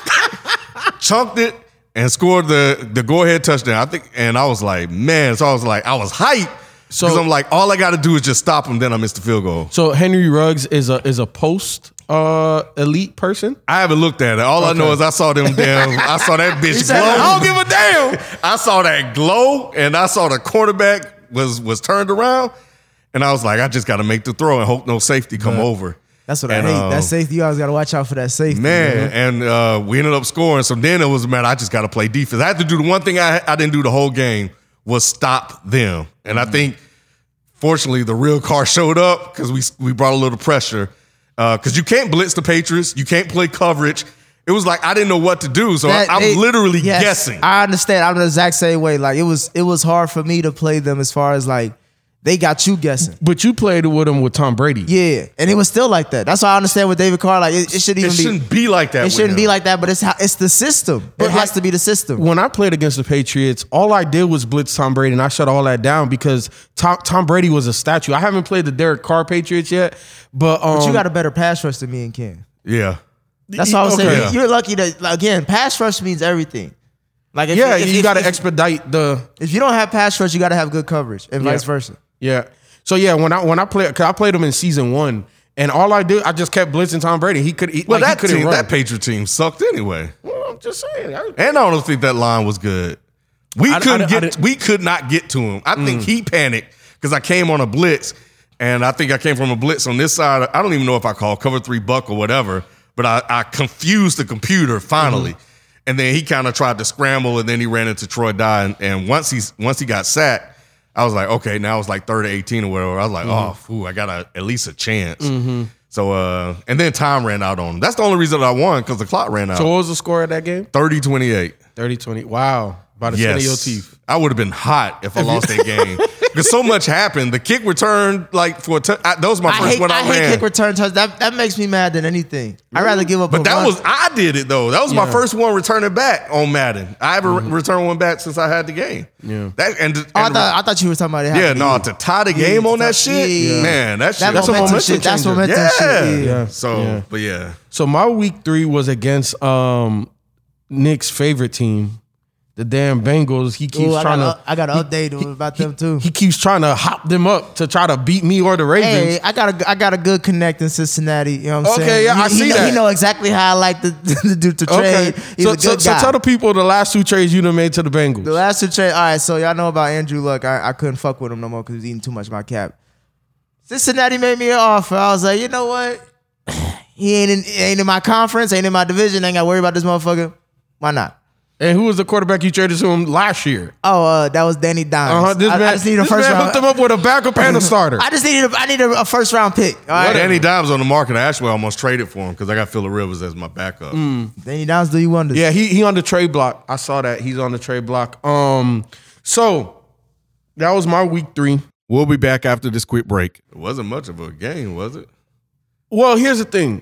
chunked it, and scored the, the go-ahead touchdown. I think, and I was like, man, so I was like, I was hyped. So I'm like, all I got to do is just stop him, then I missed the field goal. So Henry Ruggs is a is a post uh, elite person? I haven't looked at it. All okay. I know is I saw them damn, I saw that bitch glow. I don't give a damn. I saw that glow, and I saw the quarterback was was turned around, and I was like, I just got to make the throw and hope no safety come yeah. over. That's what and, I hate. Um, that safety, you always got to watch out for that safety. Man, man. and uh, we ended up scoring. So then it was a matter, I just got to play defense. I had to do the one thing I, I didn't do the whole game was stop them. And mm-hmm. I think, fortunately, the real car showed up because we, we brought a little pressure. Because uh, you can't blitz the Patriots. You can't play coverage. It was like I didn't know what to do. So that, I, I'm it, literally yes, guessing. I understand. I'm the exact same way. Like it was it was hard for me to play them as far as like, they got you guessing. But you played with him with Tom Brady. Yeah, and it was still like that. That's why I understand with David Carr. Like it, it shouldn't even it shouldn't be, be like that. It shouldn't him. be like that. But it's how, it's the system. But it has like, to be the system. When I played against the Patriots, all I did was blitz Tom Brady, and I shut all that down because Tom, Tom Brady was a statue. I haven't played the Derek Carr Patriots yet, but um, but you got a better pass rush than me and Ken. Yeah, that's all I'm okay. saying. Yeah. You're lucky that like, again, pass rush means everything. Like if, yeah, if, you if, got to if, expedite the. If you don't have pass rush, you got to have good coverage, and yeah. vice versa. Yeah. So yeah, when I when I played, cause I played him in season one, and all I did, I just kept blitzing Tom Brady. He could, he, well, like, that he team, run. that Patriot team sucked anyway. Well, I'm just saying, I, and I don't think that line was good. We I, couldn't I, get, I, we could not get to him. I mm. think he panicked because I came on a blitz, and I think I came from a blitz on this side. I don't even know if I called cover three buck or whatever, but I, I confused the computer finally, mm-hmm. and then he kind of tried to scramble, and then he ran into Troy Dye, and, and once he once he got sacked. I was like, okay, now it's like third to eighteen or whatever. I was like, mm-hmm. oh, phew, I got a, at least a chance. Mm-hmm. So, uh, and then time ran out on him. That's the only reason that I won because the clock ran out. So what was the score of that game? thirty twenty-eight. thirty twenty. Wow. By the skin of your teeth. I would have been hot if I lost that game. Because so much happened. The kick return, like, for a t- I, that was my I first hate, one I, I ran. hate kick return touch. That, that makes me mad than anything. I'd rather give up But a that run. was, I did it, though. That was yeah. my first one returning back on Madden. I haven't Mm-hmm. re- returned one back since I had the game. Yeah. That, and, and oh, I, thought, I thought you were talking about it. Yeah, no, to tie the game yeah, on that shit, yeah. man, that shit. That that's momentum, a momentum shit. That's changer. momentum yeah. shit. Yeah. Yeah. So, yeah. but yeah. So my week three was against um, Nick's favorite team, the damn Bengals. He keeps Ooh, I trying gotta, to. I got to update he, about he, them too. He keeps trying to hop them up to try to beat me or the Ravens. Hey, I got a I got a good connect in Cincinnati. You know what I'm Okay, saying? yeah, I he, see he know, that. He know exactly how I like to, to do to trade. Okay, He's so, a good so, so guy. tell the people the last two trades you done made to the Bengals. The last two trade. All right, so y'all know about Andrew Luck. I, I couldn't fuck with him no more because he was eating too much of my cap. Cincinnati made me an offer. I was like, you know what? He ain't in, ain't in my conference, ain't in my division. Ain't got to worry about this motherfucker. Why not? And who was the quarterback you traded to him last year? Oh, uh, that was Danny Dimes. Uh-huh. This I, man, I just needed a this first man round. hooked him up with a backup and a starter. I just needed. A, I needed a, a first round pick. All right? Danny Dimes on the market. I actually almost traded for him because I got Phillip Rivers as my backup. Mm. Danny Dimes, do you wonders? Yeah, he he on the trade block. I saw that. He's on the trade block. Um, so that was my week three. We'll be back after this quick break. It wasn't much of a game, was it? Well, here's the thing.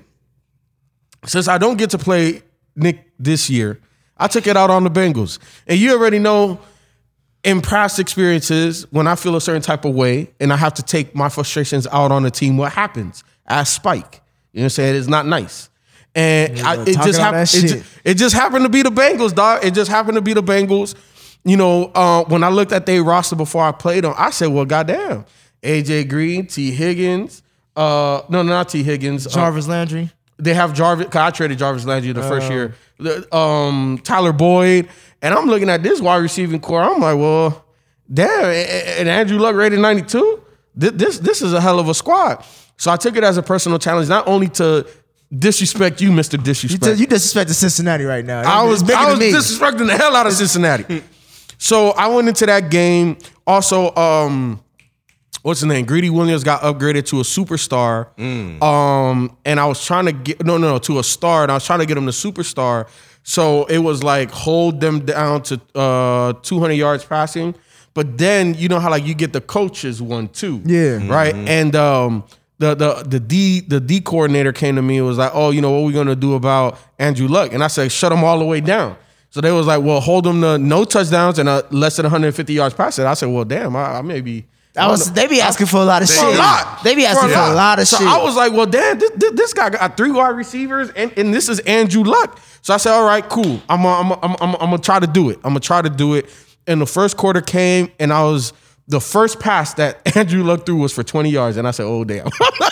Since I don't get to play Nick this year, I took it out on the Bengals. And you already know in past experiences, when I feel a certain type of way and I have to take my frustrations out on the team, what happens? I spike. You know what I'm saying? It's not nice. And Yeah, I, it, talking just all happened, that it, shit. ju- it just happened to be the Bengals, dog. It just happened to be the Bengals. You know, uh, when I looked at their roster before I played them, I said, well, goddamn. A J Green, T. Higgins. Uh, no, not T. Higgins. Uh, Jarvis Landry. They have Jarvis. Cause I traded Jarvis Landry the first year. The, Um, Tyler Boyd, and I'm looking at this wide receiving core. I'm like, well, damn. And Andrew Luck rated ninety-two. This this is a hell of a squad. So I took it as a personal challenge, not only to disrespect you, Mister You, Disrespect. t- you disrespecting Cincinnati right now. I was It's bigger I was than me. disrespecting the hell out of Cincinnati. So I went into that game. Also, um, what's his name? Greedy Williams got upgraded to a superstar. Mm. Um, and I was trying to get no, no, no, to a star, and I was trying to get him to superstar. So it was like hold them down to uh two hundred yards passing. But then you know how like you get the coaches one too. Yeah. Right. And um the the the D the D coordinator came to me and was like, oh, you know what we gonna do about Andrew Luck? And I said, shut him all the way down. So they was like, well, hold him to no touchdowns and uh, less than one hundred fifty yards passing. I said, well, damn, I, I may be. I was. They be asking for a lot of shit. For a lot. They be asking for a lot of so shit. I was like, well, damn, this, this, this guy got three wide receivers, and, and this is Andrew Luck. So I said, all right, cool. I'm I'm I'm I'm, I'm gonna try to do it. I'm gonna try to do it. And the first quarter came, and I was the first pass that Andrew Luck threw was for twenty yards, and I said, oh damn.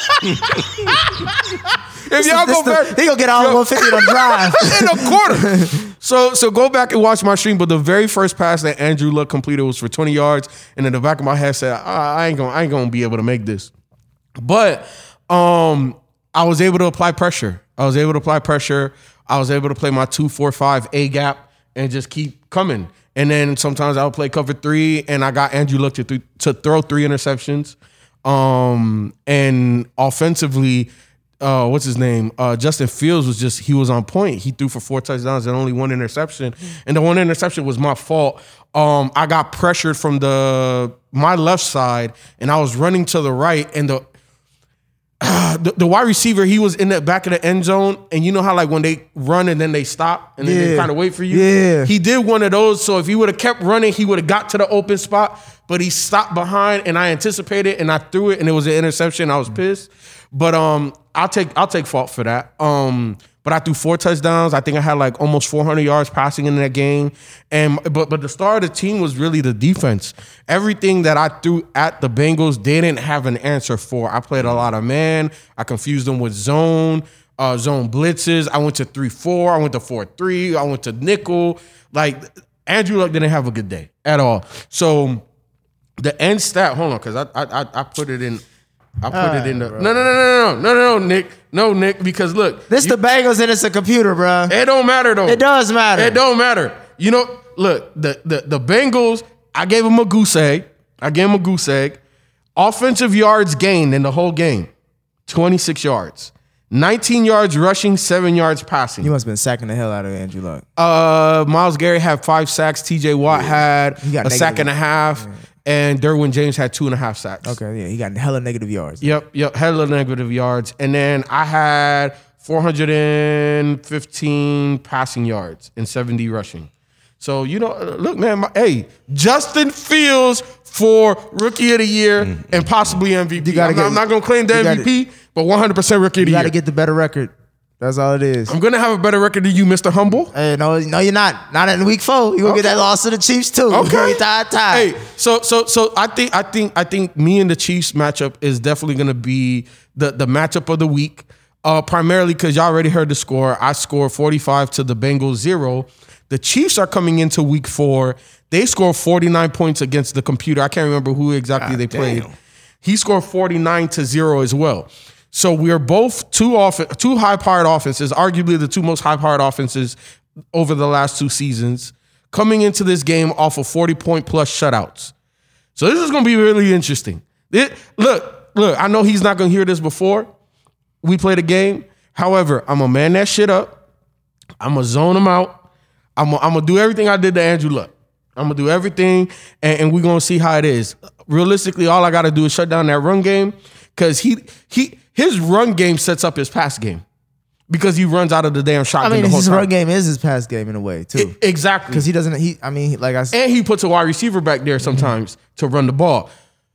If y'all This go the- back, they gonna get all yo, one fifty on drive. in a quarter. So so go back and watch my stream. But the very first pass that Andrew Luck completed was for twenty yards, and in the back of my head said, I, I ain't gonna I ain't gonna be able to make this. But um, I was able to apply pressure. I was able to apply pressure. I was able to play my two, four, five A gap and just keep coming. And then sometimes I would play cover three, and I got Andrew Luck to th- to throw three interceptions. Um, and offensively, uh, what's his name? Uh, Justin Fields was just, he was on point. He threw for four touchdowns and only one interception. And the one interception was my fault. Um, I got pressured from the my left side, and I was running to the right, and the uh, the, the wide receiver, he was in the back of the end zone, and you know how like when they run and then they stop and then they Yeah. kind of wait for you? Yeah. He did one of those, so if he would have kept running, he would have got to the open spot, but he stopped behind, and I anticipated, and I threw it, and it was an interception. I was pissed. But um, I'll take I'll take fault for that. Um, but I threw four touchdowns. I think I had like almost four hundred yards passing in that game. And but but the star of the team was really the defense. Everything that I threw at the Bengals, they didn't have an answer for. I played a lot of man. I confused them with zone, uh, zone blitzes. I went to three four. I went to four three. I went to nickel. Like Andrew Luck didn't have a good day at all. So the end stat. Hold on, because I I I I put it in. I put All it in the right, no no no no no no no no Nick no Nick because look This you, the Bengals and it's a computer, bro. it don't matter though. It does matter. It don't matter. You know, look, the the the Bengals, I gave them a goose egg. I gave them a goose egg. Offensive yards gained in the whole game, twenty-six yards. nineteen yards rushing, seven yards passing. You must have been sacking the hell out of Andrew Luck. Uh, Myles Garrett had five sacks. T J Watt had He got a sack negative. and a half. And Derwin James had two and a half sacks. Okay, yeah, he got hella negative yards. Yep, yep, hella negative yards. And then I had four hundred fifteen passing yards and seventy rushing. So, you know, look, man, my, hey, Justin Fields for Rookie of the Year Mm-hmm. and possibly M V P. You gotta I'm, get- not, I'm not going to claim the you gotta- M V P, but one hundred percent Rookie of the You got Year. to get the better record. That's all it is. I'm gonna have a better record than you, Mister Humble. Hey, no, no, you're not. Not in week four. You gonna Okay. get that loss to the Chiefs too. You Okay. gonna get tied, tied. Hey, so so so I think I think I think me and the Chiefs matchup is definitely gonna be the the matchup of the week. Uh, primarily because y'all already heard the score. I scored forty-five to the Bengals zero. The Chiefs are coming into week four. They scored forty-nine points against the computer. I can't remember who exactly God they played. damn. He scored forty-nine to zero as well. So we are both two off two high-powered offenses, arguably the two most high-powered offenses over the last two seasons, coming into this game off of forty-point plus shutouts. So this is going to be really interesting. It, look, look, I know he's not going to hear this before we play the game. However, I'm going to man that shit up. I'm going to zone him out. I'm going to do everything I did to Andrew Luck. I'm going to do everything, and, and we're going to see how it is. Realistically, all I got to do is shut down that run game because he he his run game sets up his pass game because he runs out of the damn I shotgun mean, the whole his time. run game is his pass game in a way too, I- exactly. because he doesn't. He, I mean, like I said, And he puts a wide receiver back there sometimes to run the ball.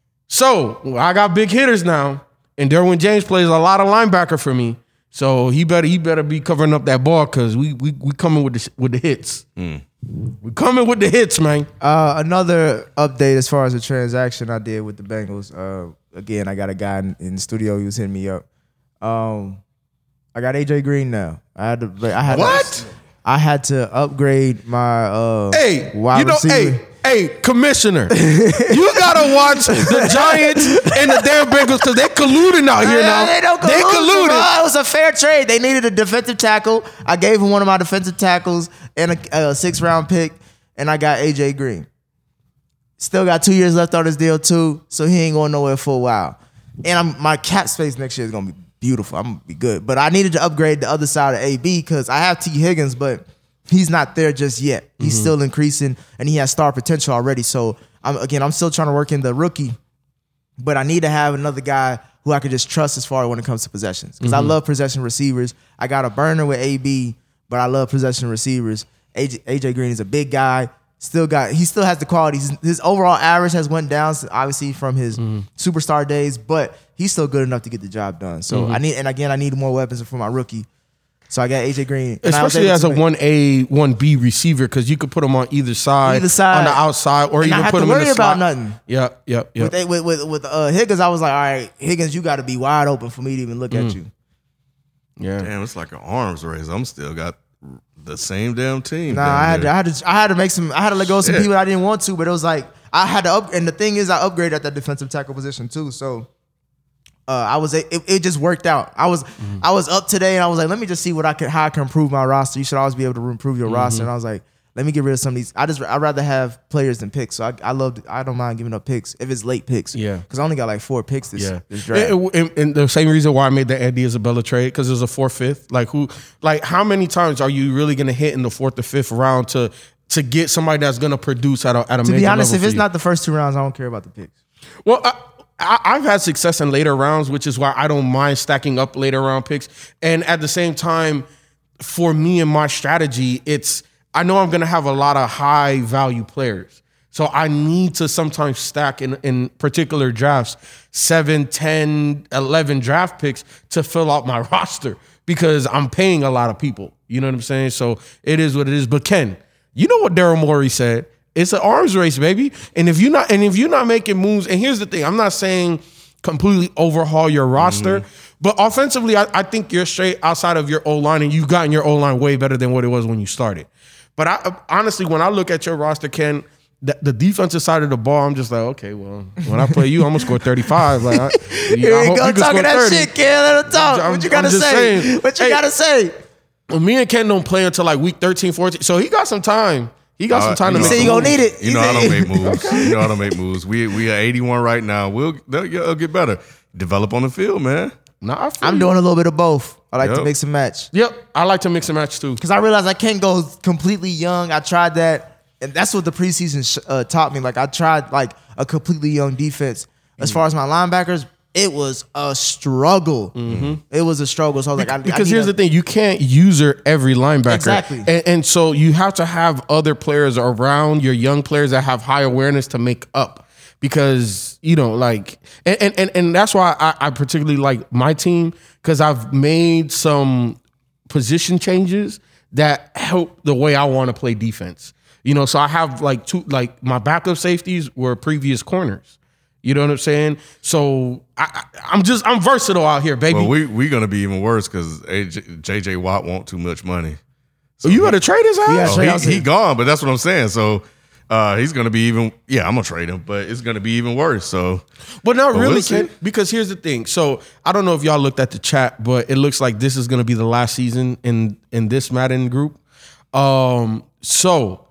So I got big hitters now, and Derwin James plays a lot of linebacker for me. So he better he better be covering up that ball because we we we coming with the with the hits. We coming with the hits, man. Uh, another update as far as the transaction I did with the Bengals. Uh, again, I got a guy in, in the studio who was hitting me up. Um, I got A J Green now. I had to. I had What? To, I had to upgrade my uh, Hey, wide you know, receiver. hey, hey, commissioner, you gotta watch the Giants and the damn Bengals because they colluding out here now. They don't They collude, colluded. bro. It was a fair trade. They needed a defensive tackle. I gave him one of my defensive tackles and a, a six round pick, and I got A J Green. Still got two years left on his deal too, so he ain't going nowhere for a while. And I'm, my cap space next year is gonna be beautiful. I'm gonna be good, but I needed to upgrade the other side of A B because I have T Higgins, but he's not there just yet. He's Mm-hmm. still increasing, and he has star potential already. So I'm again, I'm still trying to work in the rookie, but I need to have another guy who I could just trust as far as when it comes to possessions. Because Mm-hmm. I love possession receivers. I got a burner with A B, but I love possession receivers. A J, A J Green is a big guy. Still got he still has the qualities. His overall average has went down, obviously from his Mm-hmm. superstar days, but he's still good enough to get the job done. So Mm-hmm. I need, and again, I need more weapons for my rookie. So I got A J Green, and I was Especially able as to a make- one A, one B receiver, because you could put them on either side, Either side. on the outside, or And you not can have put to them in worry the about slot. nothing. Yep, yep, yep. With, with with with uh, Higgins, I was like, all right, Higgins, you got to be wide open for me to even look Mm. at you. yeah. Damn, it's like an arms race. I'm still got the same damn team. Nah, down I had, to, there. I had to I had to make some I had to let go of some Shit. people I didn't want to, but it was like I had to up. And the thing is, I upgraded at that defensive tackle position too. So uh, I was it, it just worked out. I was I was up today, and I was like, let me just see what I can how I can improve my roster. You should always be able to improve your roster. And I was like, let me get rid of some of these. I just I'd rather have players than picks. So I I love I don't mind giving up picks if it's late picks. Yeah. because I only got like four picks this, Yeah, this draft. and, and- and the same reason why I made the Andy Isabella trade, because it was a fourth, fifth. Like who, like how many times are you really gonna hit in the fourth or fifth round to to get somebody that's gonna produce at a at a to major be honest, level if for it's you? not the first two rounds, I don't care about the picks. Well, I, I, I've had success in later rounds, which is why I don't mind stacking up later round picks. And at the same time, for me and my strategy, it's I know I'm gonna have a lot of high value players. So I need to sometimes stack in, in particular drafts, seven, ten, eleven draft picks to fill out my roster because I'm paying a lot of people. You know what I'm saying? So it is what it is. But Ken, you know what Daryl Morey said? It's an arms race, baby. And if you're not, and if you're not making moves, and here's the thing, I'm not saying completely overhaul your roster, but offensively, I, I think you're straight outside of your O line, and you've gotten your O line way better than what it was when you started. But I honestly, when I look at your roster, Ken, the, the defensive side of the ball, I'm just like, okay, well, when I play you, I'm gonna score thirty-five. Like, I, Here I you hope go you can talking score that thirty. shit, kid. Let him talk. I'm- what you I'm gotta just say? saying. What you Hey. gotta say? Well, me and Ken don't play until like week thirteen, fourteen, so he got some time. He got some Uh, time you to know- make See, you some gonna moves. need it. You know I don't make moves. You know I don't make moves. We we are eighty-one right now. We'll they'll, it'll get better. Develop on the field, man. Nah, I feel I'm you. doing a little bit of both. I like to Yep. mix and match Yep, I like to mix and match too. because I realized I can't go completely young. I tried that, and that's what the preseason sh- uh, taught me. Like I tried like a completely young defense. As far as my linebackers, it was a struggle. It was a struggle. So I was like, I, Because I need here's a- the thing, you can't user every linebacker. Exactly. And, and so you have to have other players around your young players that have high awareness to make up. Because, you know, like, and and, and, and that's why I, I particularly like my team, because I've made some position changes that help the way I want to play defense. You know, so I have like two, like my backup safeties were previous corners. You know what I'm saying? So I, I, I'm just, I'm versatile out here, baby. Well, we we gonna be even worse because J J Watt want too much money. So you got to trade his ass? Oh, he, he gone, but that's what I'm saying. So uh, he's gonna be even. Yeah, I'm gonna trade him, but it's gonna be even worse. So, but not but really, we'll Ken, because here's the thing. So I don't know if y'all looked at the chat, but it looks like this is gonna be the last season in in this Madden group. Um, so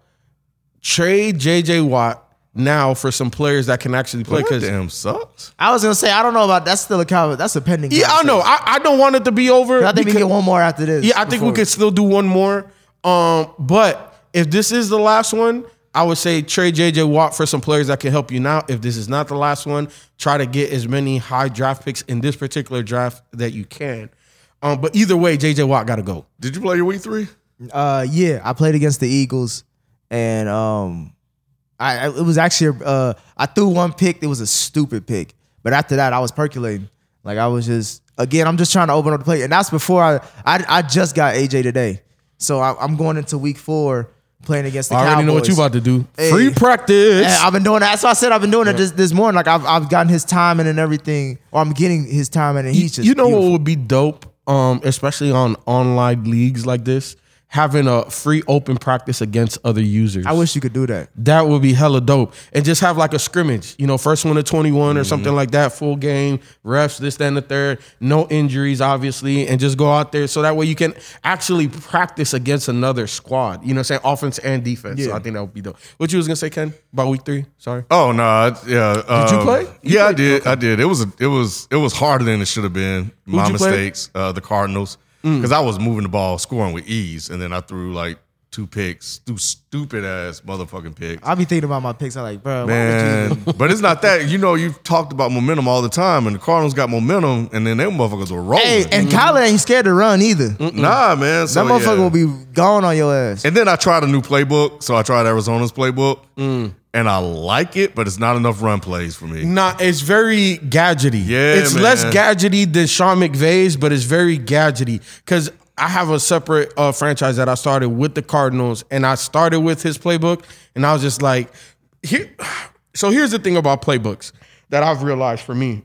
trade J J Watt now for some players that can actually play. Well, that Because damn sucks. I was gonna say I don't know about that's still a comment. That's a pending. yeah, I know. I, I don't want it to be over. I think we because- get one more after this. Yeah, I think we before- could still do one more. Um, but if this is the last one, I would say trade J J Watt for some players that can help you now. If this is not the last one, try to get as many high draft picks in this particular draft that you can. Um, but either way, J J Watt got to go. Did you play your week three? Uh, yeah, I played against the Eagles, and um, I, I it was actually uh, I threw one pick. It was a stupid pick, but after that, I was percolating. Like I was just again, I'm just trying to open up the play, and that's before I I, I just got A J today, so I, I'm going into week four playing against the I already Cowboys. know what you about to do. Hey. Free practice. Yeah, I've been doing that. That's why I said I've been doing it this, this morning. Like I've I've gotten his timing and everything, or I'm getting his timing, and he's just you know beautiful. what would be dope, um, especially on online leagues like this, having a free open practice against other users. I wish you could do that. That would be hella dope. And just have like a scrimmage, you know, first one to twenty-one or something like that, full game, refs, this, that, and the third, no injuries, obviously, and just go out there so that way you can actually practice against another squad, you know what I'm saying, offense and defense. So Yeah. I think that would be dope. What you was going to say, Ken, about week three? Sorry. Oh no, yeah. Did you um, play? You yeah, I played? did. I did. It was a, it was it was harder than it should have been. My you play? mistakes. Uh, the Cardinals, because I was moving the ball, scoring with ease, and then I threw like two picks, two stupid ass motherfucking picks. I'll be thinking about my picks. I'm like, bro, why would you Man, even- but it's not that. You know, you've talked about momentum all the time, and the Cardinals got momentum, and then them motherfuckers were rolling. Hey, and Kyler ain't scared to run either. Nah, man. So, That motherfucker yeah. will be gone on your ass. And then I tried a new playbook, so I tried Arizona's playbook, and I like it, but it's not enough run plays for me. Nah, it's very gadgety. Yeah, it's man. less gadgety than Sean McVay's, but it's very gadgety because I have a separate uh, franchise that I started with the Cardinals, and I started with his playbook, and I was just like, here. So here's the thing about playbooks that I've realized for me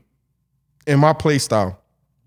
in my play style.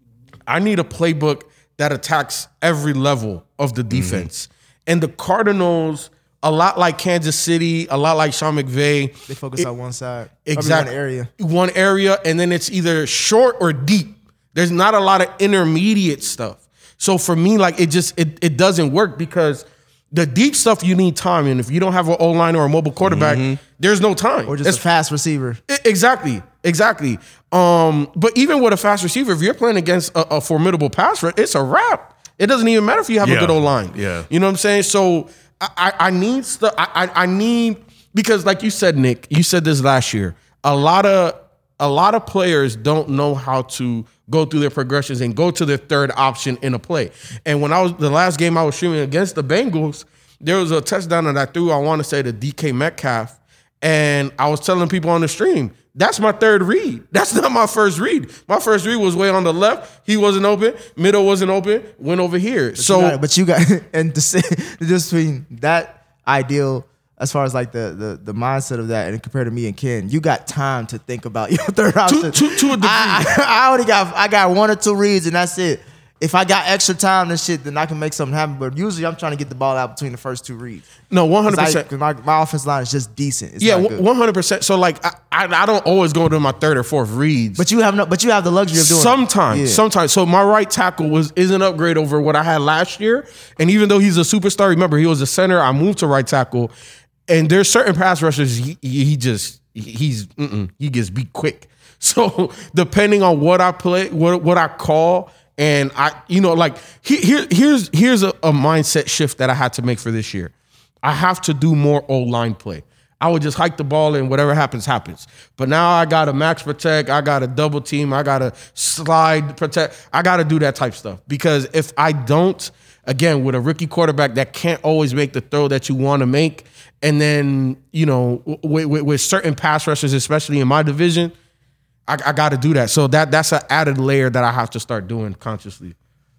I need a playbook that attacks every level of the defense, and the Cardinals, a lot like Kansas City, a lot like Sean McVay, They focus on one side. exactly One area. one area, and then it's either short or deep. There's not a lot of intermediate stuff. So for me, like it just it it doesn't work because the deep stuff you need time, and if you don't have an O line or a mobile quarterback, there's no time. Or just It's- a fast receiver. I- Exactly, exactly. Um, but even with a fast receiver, if you're playing against a, a formidable pass rush, it's a wrap. It doesn't even matter if you have a Yeah. good O line. Yeah. You know what I'm saying? So I, I, I need stuff. I, I, I need because, like you said, Nick, you said this last year. A lot of a lot of players don't know how to go through their progressions and go to their third option in a play. And when I was the last game I was streaming against the Bengals, there was a touchdown that I threw. I want to say to D K Metcalf, and I was telling people on the stream, that's my third read. That's not my first read. My first read was way on the left. He wasn't open. Middle wasn't open. Went over here. But so you got, but you got and the say the difference between that ideal as far as like the, the the mindset of that and compared to me and Ken, you got time to think about your third option. to, to a degree. I, I, I already got I got one or two reads and that's it. If I got extra time and shit, then I can make something happen. But usually I'm trying to get the ball out between the first two reads. no, one hundred Because percent. my, my offense line is just decent. It's Yeah, not good. one hundred percent. So like, I, I I don't always go to my third or fourth reads. But you have no. But you have the luxury of doing it. Sometimes, Yeah. sometimes. So my right tackle was is an upgrade over what I had last year. And even though he's a superstar, remember he was a center. I moved to right tackle, and there's certain pass rushers. He, he just he's mm-mm, he gets beat quick. So depending on what I play, what what I call, and I you know like he, here here's here's a, a mindset shift that I had to make for this year. I have to do more O line play. I would just hike the ball and whatever happens, happens. But now I got to max protect. I got to double team. I got to slide protect. I got to do that type stuff because if I don't, again, with a rookie quarterback that can't always make the throw that you want to make, and then, you know, with, with, with certain pass rushers, especially in my division, I, I got to do that. So that that's an added layer that I have to start doing consciously.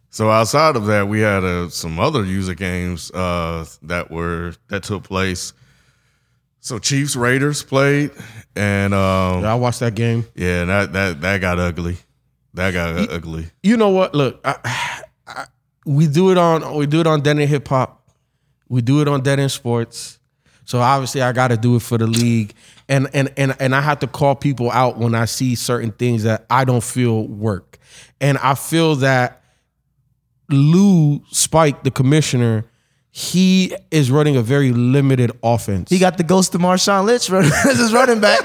So outside of that, we had uh, some other user games uh, that were that took place. So Chiefs Raiders played, and um, Yeah, I watched that game. yeah, that that that got ugly. That got You- ugly. You know what? Look, I, I, we do it on we do it on Dead End Hip Hop. We do it on Dead End Sports. So obviously, I got to do it for the league, and and and and I have to call people out when I see certain things that I don't feel work, and I feel that Lou Spike, the commissioner, he is running a very limited offense. He got the ghost of Marshawn Lynch running as his running back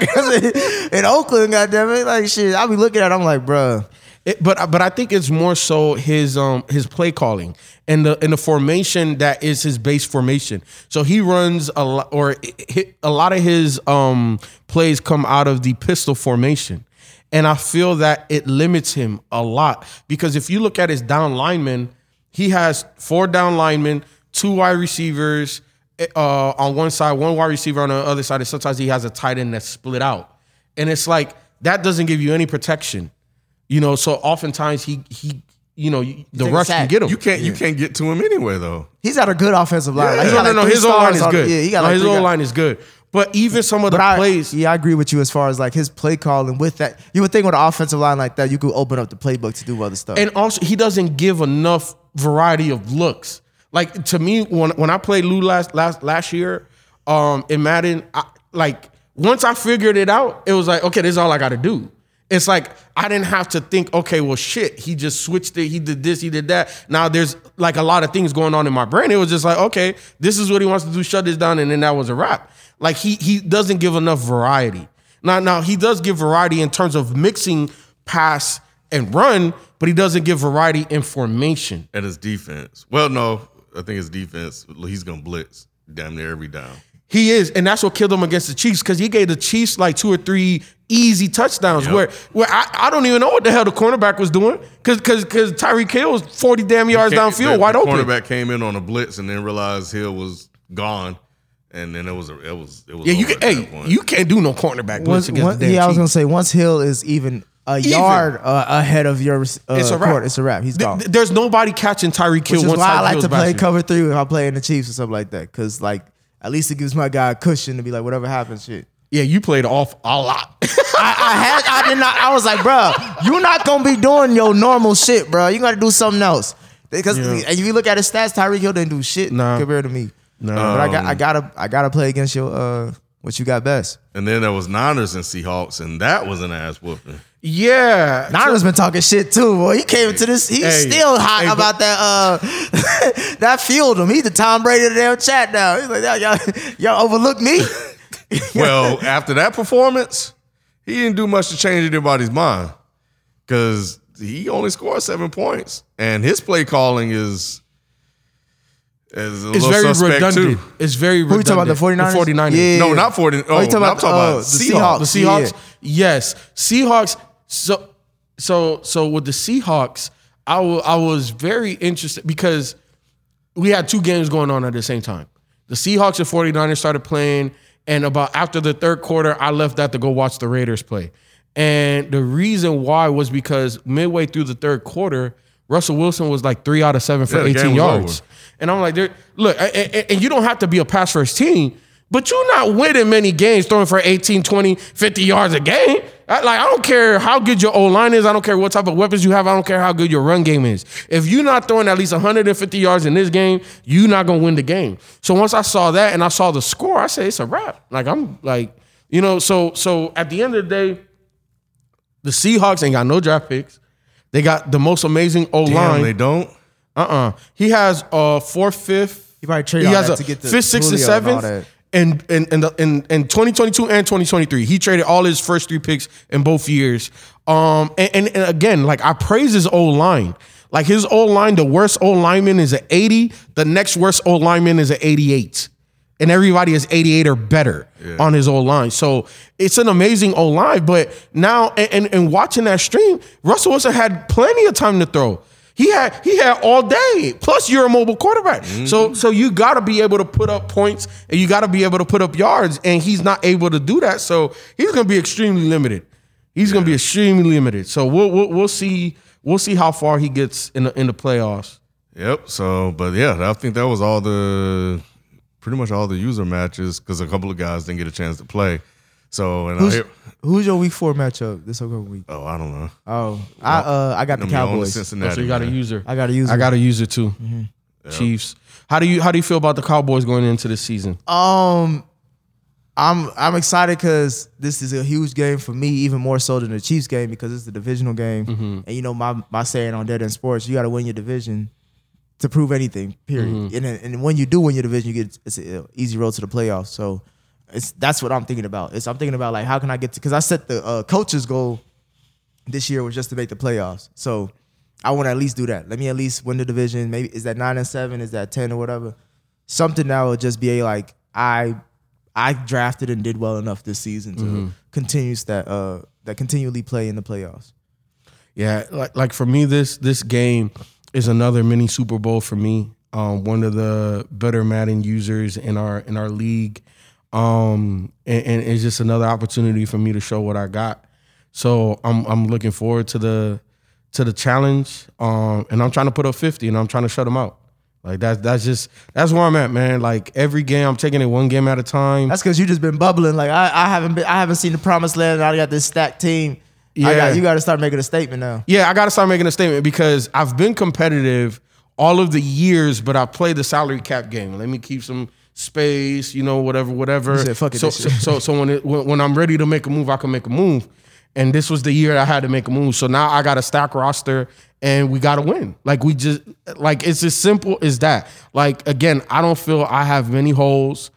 in Oakland. Goddamn it! Like shit, I be looking at it, I'm like, bruh. It, but but I think it's more so his um his play calling and the and the formation that is his base formation. So he runs a lot, or it, a lot of his um plays come out of the pistol formation, and I feel that it limits him a lot because if you look at his down linemen, he has four down linemen, two wide receivers uh, on one side, one wide receiver on the other side, and sometimes he has a tight end that's split out, and it's like that doesn't give you any protection. You know, so oftentimes he he you know the take a rush can sack. get him. You can't you can't get to him anyway though. He's got a good offensive line. Yeah. Like, he no, got no, like no. three His O line stars is on- good. Yeah, he got no, like his three O guys. line is good. But even some of the But I, plays, yeah, I agree with you as far as like his play calling with that. You would think with an offensive line like that, you could open up the playbook to do other stuff. and also he doesn't give enough variety of looks. Like to me, when when I played Lou last last last year, um, in Madden, I, like once I figured it out, it was like, okay, this is all I got to do. It's like I didn't have to think, okay, well, shit, he just switched it, he did this, he did that. Now there's like a lot of things going on in my brain. It was just like, okay, this is what he wants to do, shut this down, and then that was a wrap. Like he he doesn't give enough variety. Now now he does give variety in terms of mixing pass and run, but he doesn't give variety in formation. At his defense. Well, no, I think his defense, he's gonna blitz damn near every down. He is, and that's what killed him against the Chiefs because he gave the Chiefs like two or three easy touchdowns Yep. where where I, I don't even know what the hell the cornerback was doing because because because Tyreek Hill was forty damn yards Can't- downfield, the, wide the open. Cornerback came in on a blitz and then realized Hill was gone, and then it was a, it was it was Yeah, you over can. at that Hey, point. you can't do no cornerback blitz Once, against once, the damn yeah, I was gonna Chiefs. say once Hill is even a Even. yard uh, ahead of your uh, It's a wrap. court, it's a wrap. He's Th- gone. th- There's nobody catching Tyreek Hill Which is once why I Tyreek like Hill's to play back there. cover three if I play in the Chiefs or something like that. Cause like at least it gives my guy a cushion to be like whatever happens, shit. Yeah, you played off a lot. I, I had, I did not. I was like, bro, you're not gonna be doing your normal shit, bro. You gotta do something else. Because Yeah. if you look at his stats, Tyreek Hill didn't do shit Nah. compared to me. No. But I got, I gotta, I gotta play against your, uh, what you got best. and then there was Niners and Seahawks, and that was an ass whooping. Yeah, Niners been talking shit too, boy. He came into this, he's Hey, still hot hey, about that. Uh, that fueled him. He's the Tom Brady of the damn chat now. He's like, y'all, y'all, y'all overlook me. Well, after that performance, he didn't do much to change anybody's mind because he only scored seven points, and his play calling is is a it's little very suspect redundant. too. It's very Who you redundant. talking about, the 49ers? The 49ers. Yeah. No, not forty. Oh, Oh, you talking I'm about, talking uh, about the Seahawks. The Yeah. Seahawks, yes, Seahawks. So, so, so with the Seahawks, I wa- I was very interested because we had two games going on at the same time. The Seahawks and 49ers started playing, and about after the third quarter, I left that to go watch the Raiders play. And the reason why was because midway through the third quarter, Russell Wilson was like three out of seven for Yeah, the game eighteen was yards. over. And I'm like, there- look, a- a- and you don't have to be a pass first team, but you're not winning many games throwing for eighteen, twenty, fifty yards a game. I, like, I don't care how good your O-line is. I don't care what type of weapons you have. I don't care how good your run game is. If you're not throwing at least one hundred fifty yards in this game, you're not going to win the game. So once I saw that and I saw the score, I said, it's a wrap. Like, I'm like, you know, so so at the end of the day, the Seahawks ain't got no draft picks. They got the most amazing Damn, O-line. they don't. Uh-uh. He has a fourth, fifth. He probably trade He all has that a to get the fifth, sixth, and Julio and all seventh. that. And in in, the, in in twenty twenty-two and twenty twenty-three, he traded all his first three picks in both years. Um, and, and, and again, like I praise his O line. Like his O line, the worst O lineman is an eighty. The next worst O lineman is an eighty-eight. And everybody is eighty-eight or better Yeah. on his O line. So it's an amazing O line. But now, and, and, and watching that stream, Russell Wilson had plenty of time to throw. He had he had all day. Plus, you're a mobile quarterback, Mm-hmm. so so you got to be able to put up points and you got to be able to put up yards. And he's not able to do that, so he's going to be extremely limited. He's going to be extremely limited. So we'll, we'll we'll see we'll see how far he gets in the in the playoffs. Yep. So, but yeah, I think that was all the pretty much all the user matches because a couple of guys didn't get a chance to play. So, and Who's, I, who's your week four matchup this upcoming week? oh, I don't know. Oh, I uh, I got the Cowboys. Cincinnati, Oh, so you got a man. user. I got to use. I got a user too. Mm-hmm. Yep. Chiefs. How do you how do you feel about the Cowboys going into this season? Um, I'm I'm excited because this is a huge game for me, even more so than the Chiefs game because it's the divisional game. Mm-hmm. And you know my my saying on Dead End Sports, you got to win your division to prove anything. Period. Mm-hmm. And then- and when you do win your division, you get it's an easy road to the playoffs. So it's that's what I'm thinking about. It's I'm thinking about like how can I get to because I set the uh, coach's goal this year was just to make the playoffs. So I want to at least do that. Let me at least win the division. Maybe is that nine and seven? Is that ten or whatever? Something that would just be a, like I I drafted and did well enough this season to Mm-hmm. continue that uh that continually play in the playoffs. Yeah, like like for me, this this game is another mini Super Bowl for me. Um, one of the better Madden users in our in our league, um, and, and it's just another opportunity for me to show what I got. So I'm I'm looking forward to the to the challenge, um, and I'm trying to put up fifty, and I'm trying to shut them out. Like that's that's just that's where I'm at, man. Like every game, I'm taking it one game at a time. That's because you just been bubbling. Like I, I haven't been I haven't seen the promised land. I got this stacked team. I Yeah. got, you got to start making a statement now. Yeah, I got to start making a statement because I've been competitive all of the years, but I played the salary cap game. Let me keep some space, you know, whatever, whatever. You said, "Fuck it so, this so, year." so, so when, it, when when I'm ready to make a move, I can make a move. And this was the year I had to make a move. So now I got a stack roster, and we got to win. Like we just, like it's as simple as that. Like again, I don't feel I have many holes.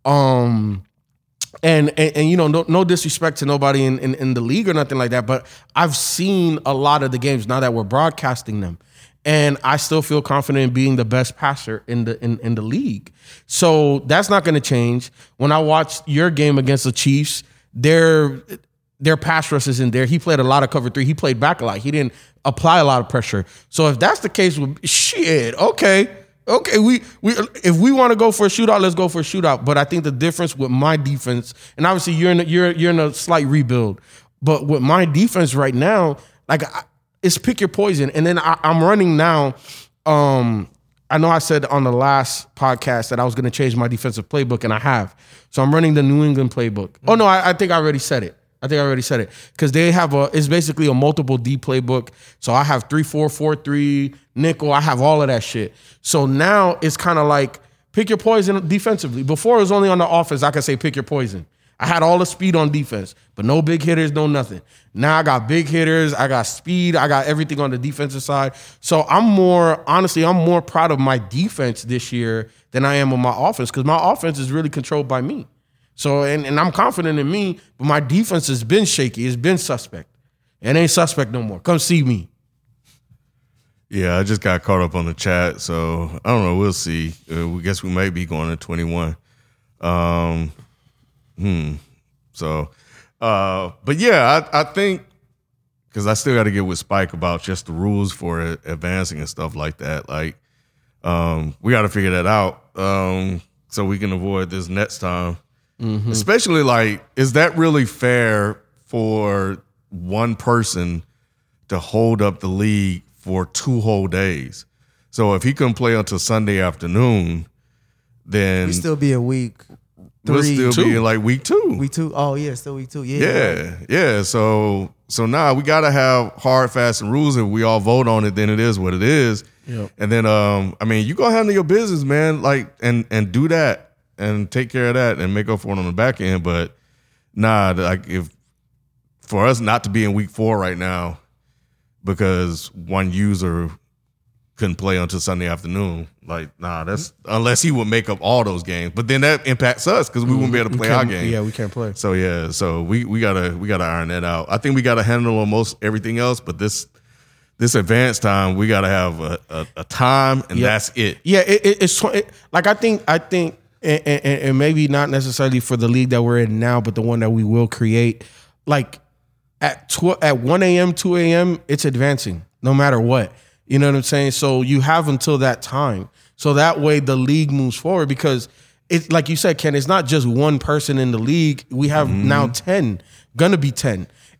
Um. And, and and you know, no, no disrespect to nobody in, in, in the league or nothing like that, but I've seen a lot of the games now that we're broadcasting them, and I still feel confident in being the best passer in the in, in the league. So that's not going to change. When I watched your game against the Chiefs, their their pass rush is in there. He played a lot of cover three. He played back a lot. He didn't apply a lot of pressure. So if that's the case, with shit, okay. Okay, we we if we want to go for a shootout, let's go for a shootout. But I think the difference with my defense, and obviously you're in a, you're you're in a slight rebuild, but with my defense right now, like I, it's pick your poison. And then I, I'm running now. Um, I know I said on the last podcast that I was going to change my defensive playbook, and I have. So I'm running the New England playbook. Mm-hmm. Oh no, I, I think I already said it. I think I already said it because they have a. It's basically a multiple D playbook. So I have three four four three nickel. I have all of that shit. So now it's kind of like pick your poison defensively. Before it was only on the offense. I could say pick your poison. I had all the speed on defense, but no big hitters, no nothing. Now I got big hitters. I got speed. I got everything on the defensive side. So I'm more honestly, I'm more proud of my defense this year than I am of my offense because my offense is really controlled by me. So, and, and I'm confident in me, but my defense has been shaky. It's been suspect. It ain't suspect no more. Come see me. Yeah, I just got caught up on the chat, so I don't know. We'll see. Uh, we guess we might be going to twenty-one. Um, hmm. So, uh, but yeah, I, I think because I still got to get with Spike about just the rules for it, advancing and stuff like that. Like, um, we got to figure that out um, so we can avoid this next time. Mm-hmm. Especially like, is that really fair for one person to hold up the league for two whole days? So if he couldn't play until Sunday afternoon, then We still be in week we'll three, still two. be in like week two. week two. Oh yeah, still week two. Yeah, yeah, yeah. So so now we gotta have hard, fast, and rules. If we all vote on it, then it is what it is. Yep. And then um, I mean, you go handle your business, man. Like and and do that and take care of that and make up for it on the back end. But nah, like if for us not to be in week four right now because one user couldn't play until Sunday afternoon, like nah, that's unless he would make up all those games. But then that impacts us because we wouldn't be able to We play our can't- game. Yeah, we can't play. So yeah, so we we gotta we gotta iron that out. I think we gotta handle almost everything else, but this this advanced time we gotta have a, a, a time and Yep. that's it. Yeah, it, it, it's tw- it, like I think I think, and, and, and maybe not necessarily for the league that we're in now, but the one that we will create. Like at tw- at one a.m., two a.m., it's advancing no matter what. You know what I'm saying? So you have until that time, so that way the league moves forward because it's like you said, Ken. It's not just one person in the league. We have now ten, gonna be ten.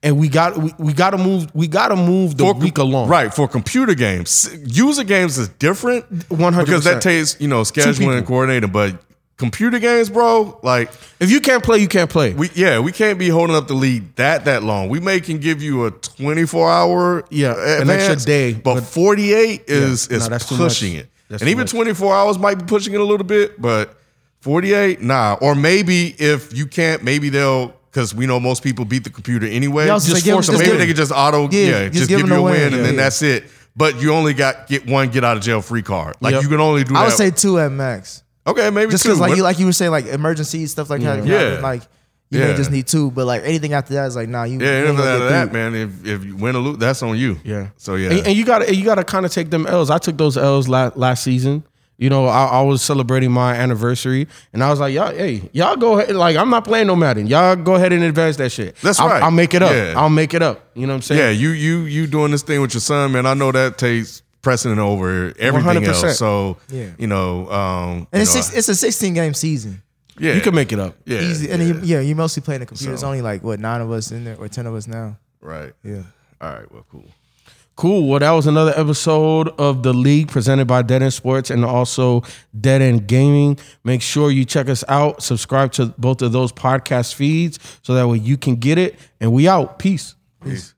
and we got we, we got to move we got to move the For- week along. Right, for computer games. User games is different. one hundred percent. Because that takes, you know, scheduling people. and coordinating. But computer games, bro, like, If you can't play, you can't play. we yeah, we can't be holding up the lead that that long. We may can give you a twenty-four hour Yeah, an advance, extra day, but, but- forty-eight is Yeah, is no, that's too pushing much. it. That's and too even much. twenty-four hours might be pushing it a little bit, but forty-eight, nah. Or maybe if you can't, maybe they'll, because we know most people beat the computer anyway. Yeah, I was Just just give force them- them. just Maybe give- they could just auto, yeah, Yeah, just, just give, give you them a a win, win, and yeah. then that's it. But you only got get one get out of jail free card. Like Yep. you can only do I that. would say two at max. okay, maybe Just two. because like but- you like you were saying like emergency stuff like that. Yeah. Like you Yeah. may just need two, but like anything after that is like nah. You yeah, you ain't anything gonna out of get that, through. man. If if you win or lose, that's on you. Yeah. So yeah. And, and you got to you got to kind of take them L's. I took those L's last, last season. You know, I, I was celebrating my anniversary, and I was like, y'all, hey, y'all go ahead. Like, I'm not playing no Madden. Y'all go ahead and advance that shit. That's I'll, right. I'll make it up. Yeah. I'll make it up. You know what I'm saying? Yeah, you you you doing this thing with your son, man. I know that takes precedent over everything one hundred else. percent. So Yeah. you know, um, And you it's know, six, it's a sixteen game season. yeah, You can make it up. yeah, Easy. And yeah, then you, yeah, you mostly playing the computer. It's So- only like what nine of us in there or ten of us now. right. Yeah. All right. Well, cool. Cool. Well, that was another episode of The League presented by Dead End Sports and also Dead End Gaming. Make sure you check us out. Subscribe to both of those podcast feeds so that way you can get it. And we out. Peace. Peace.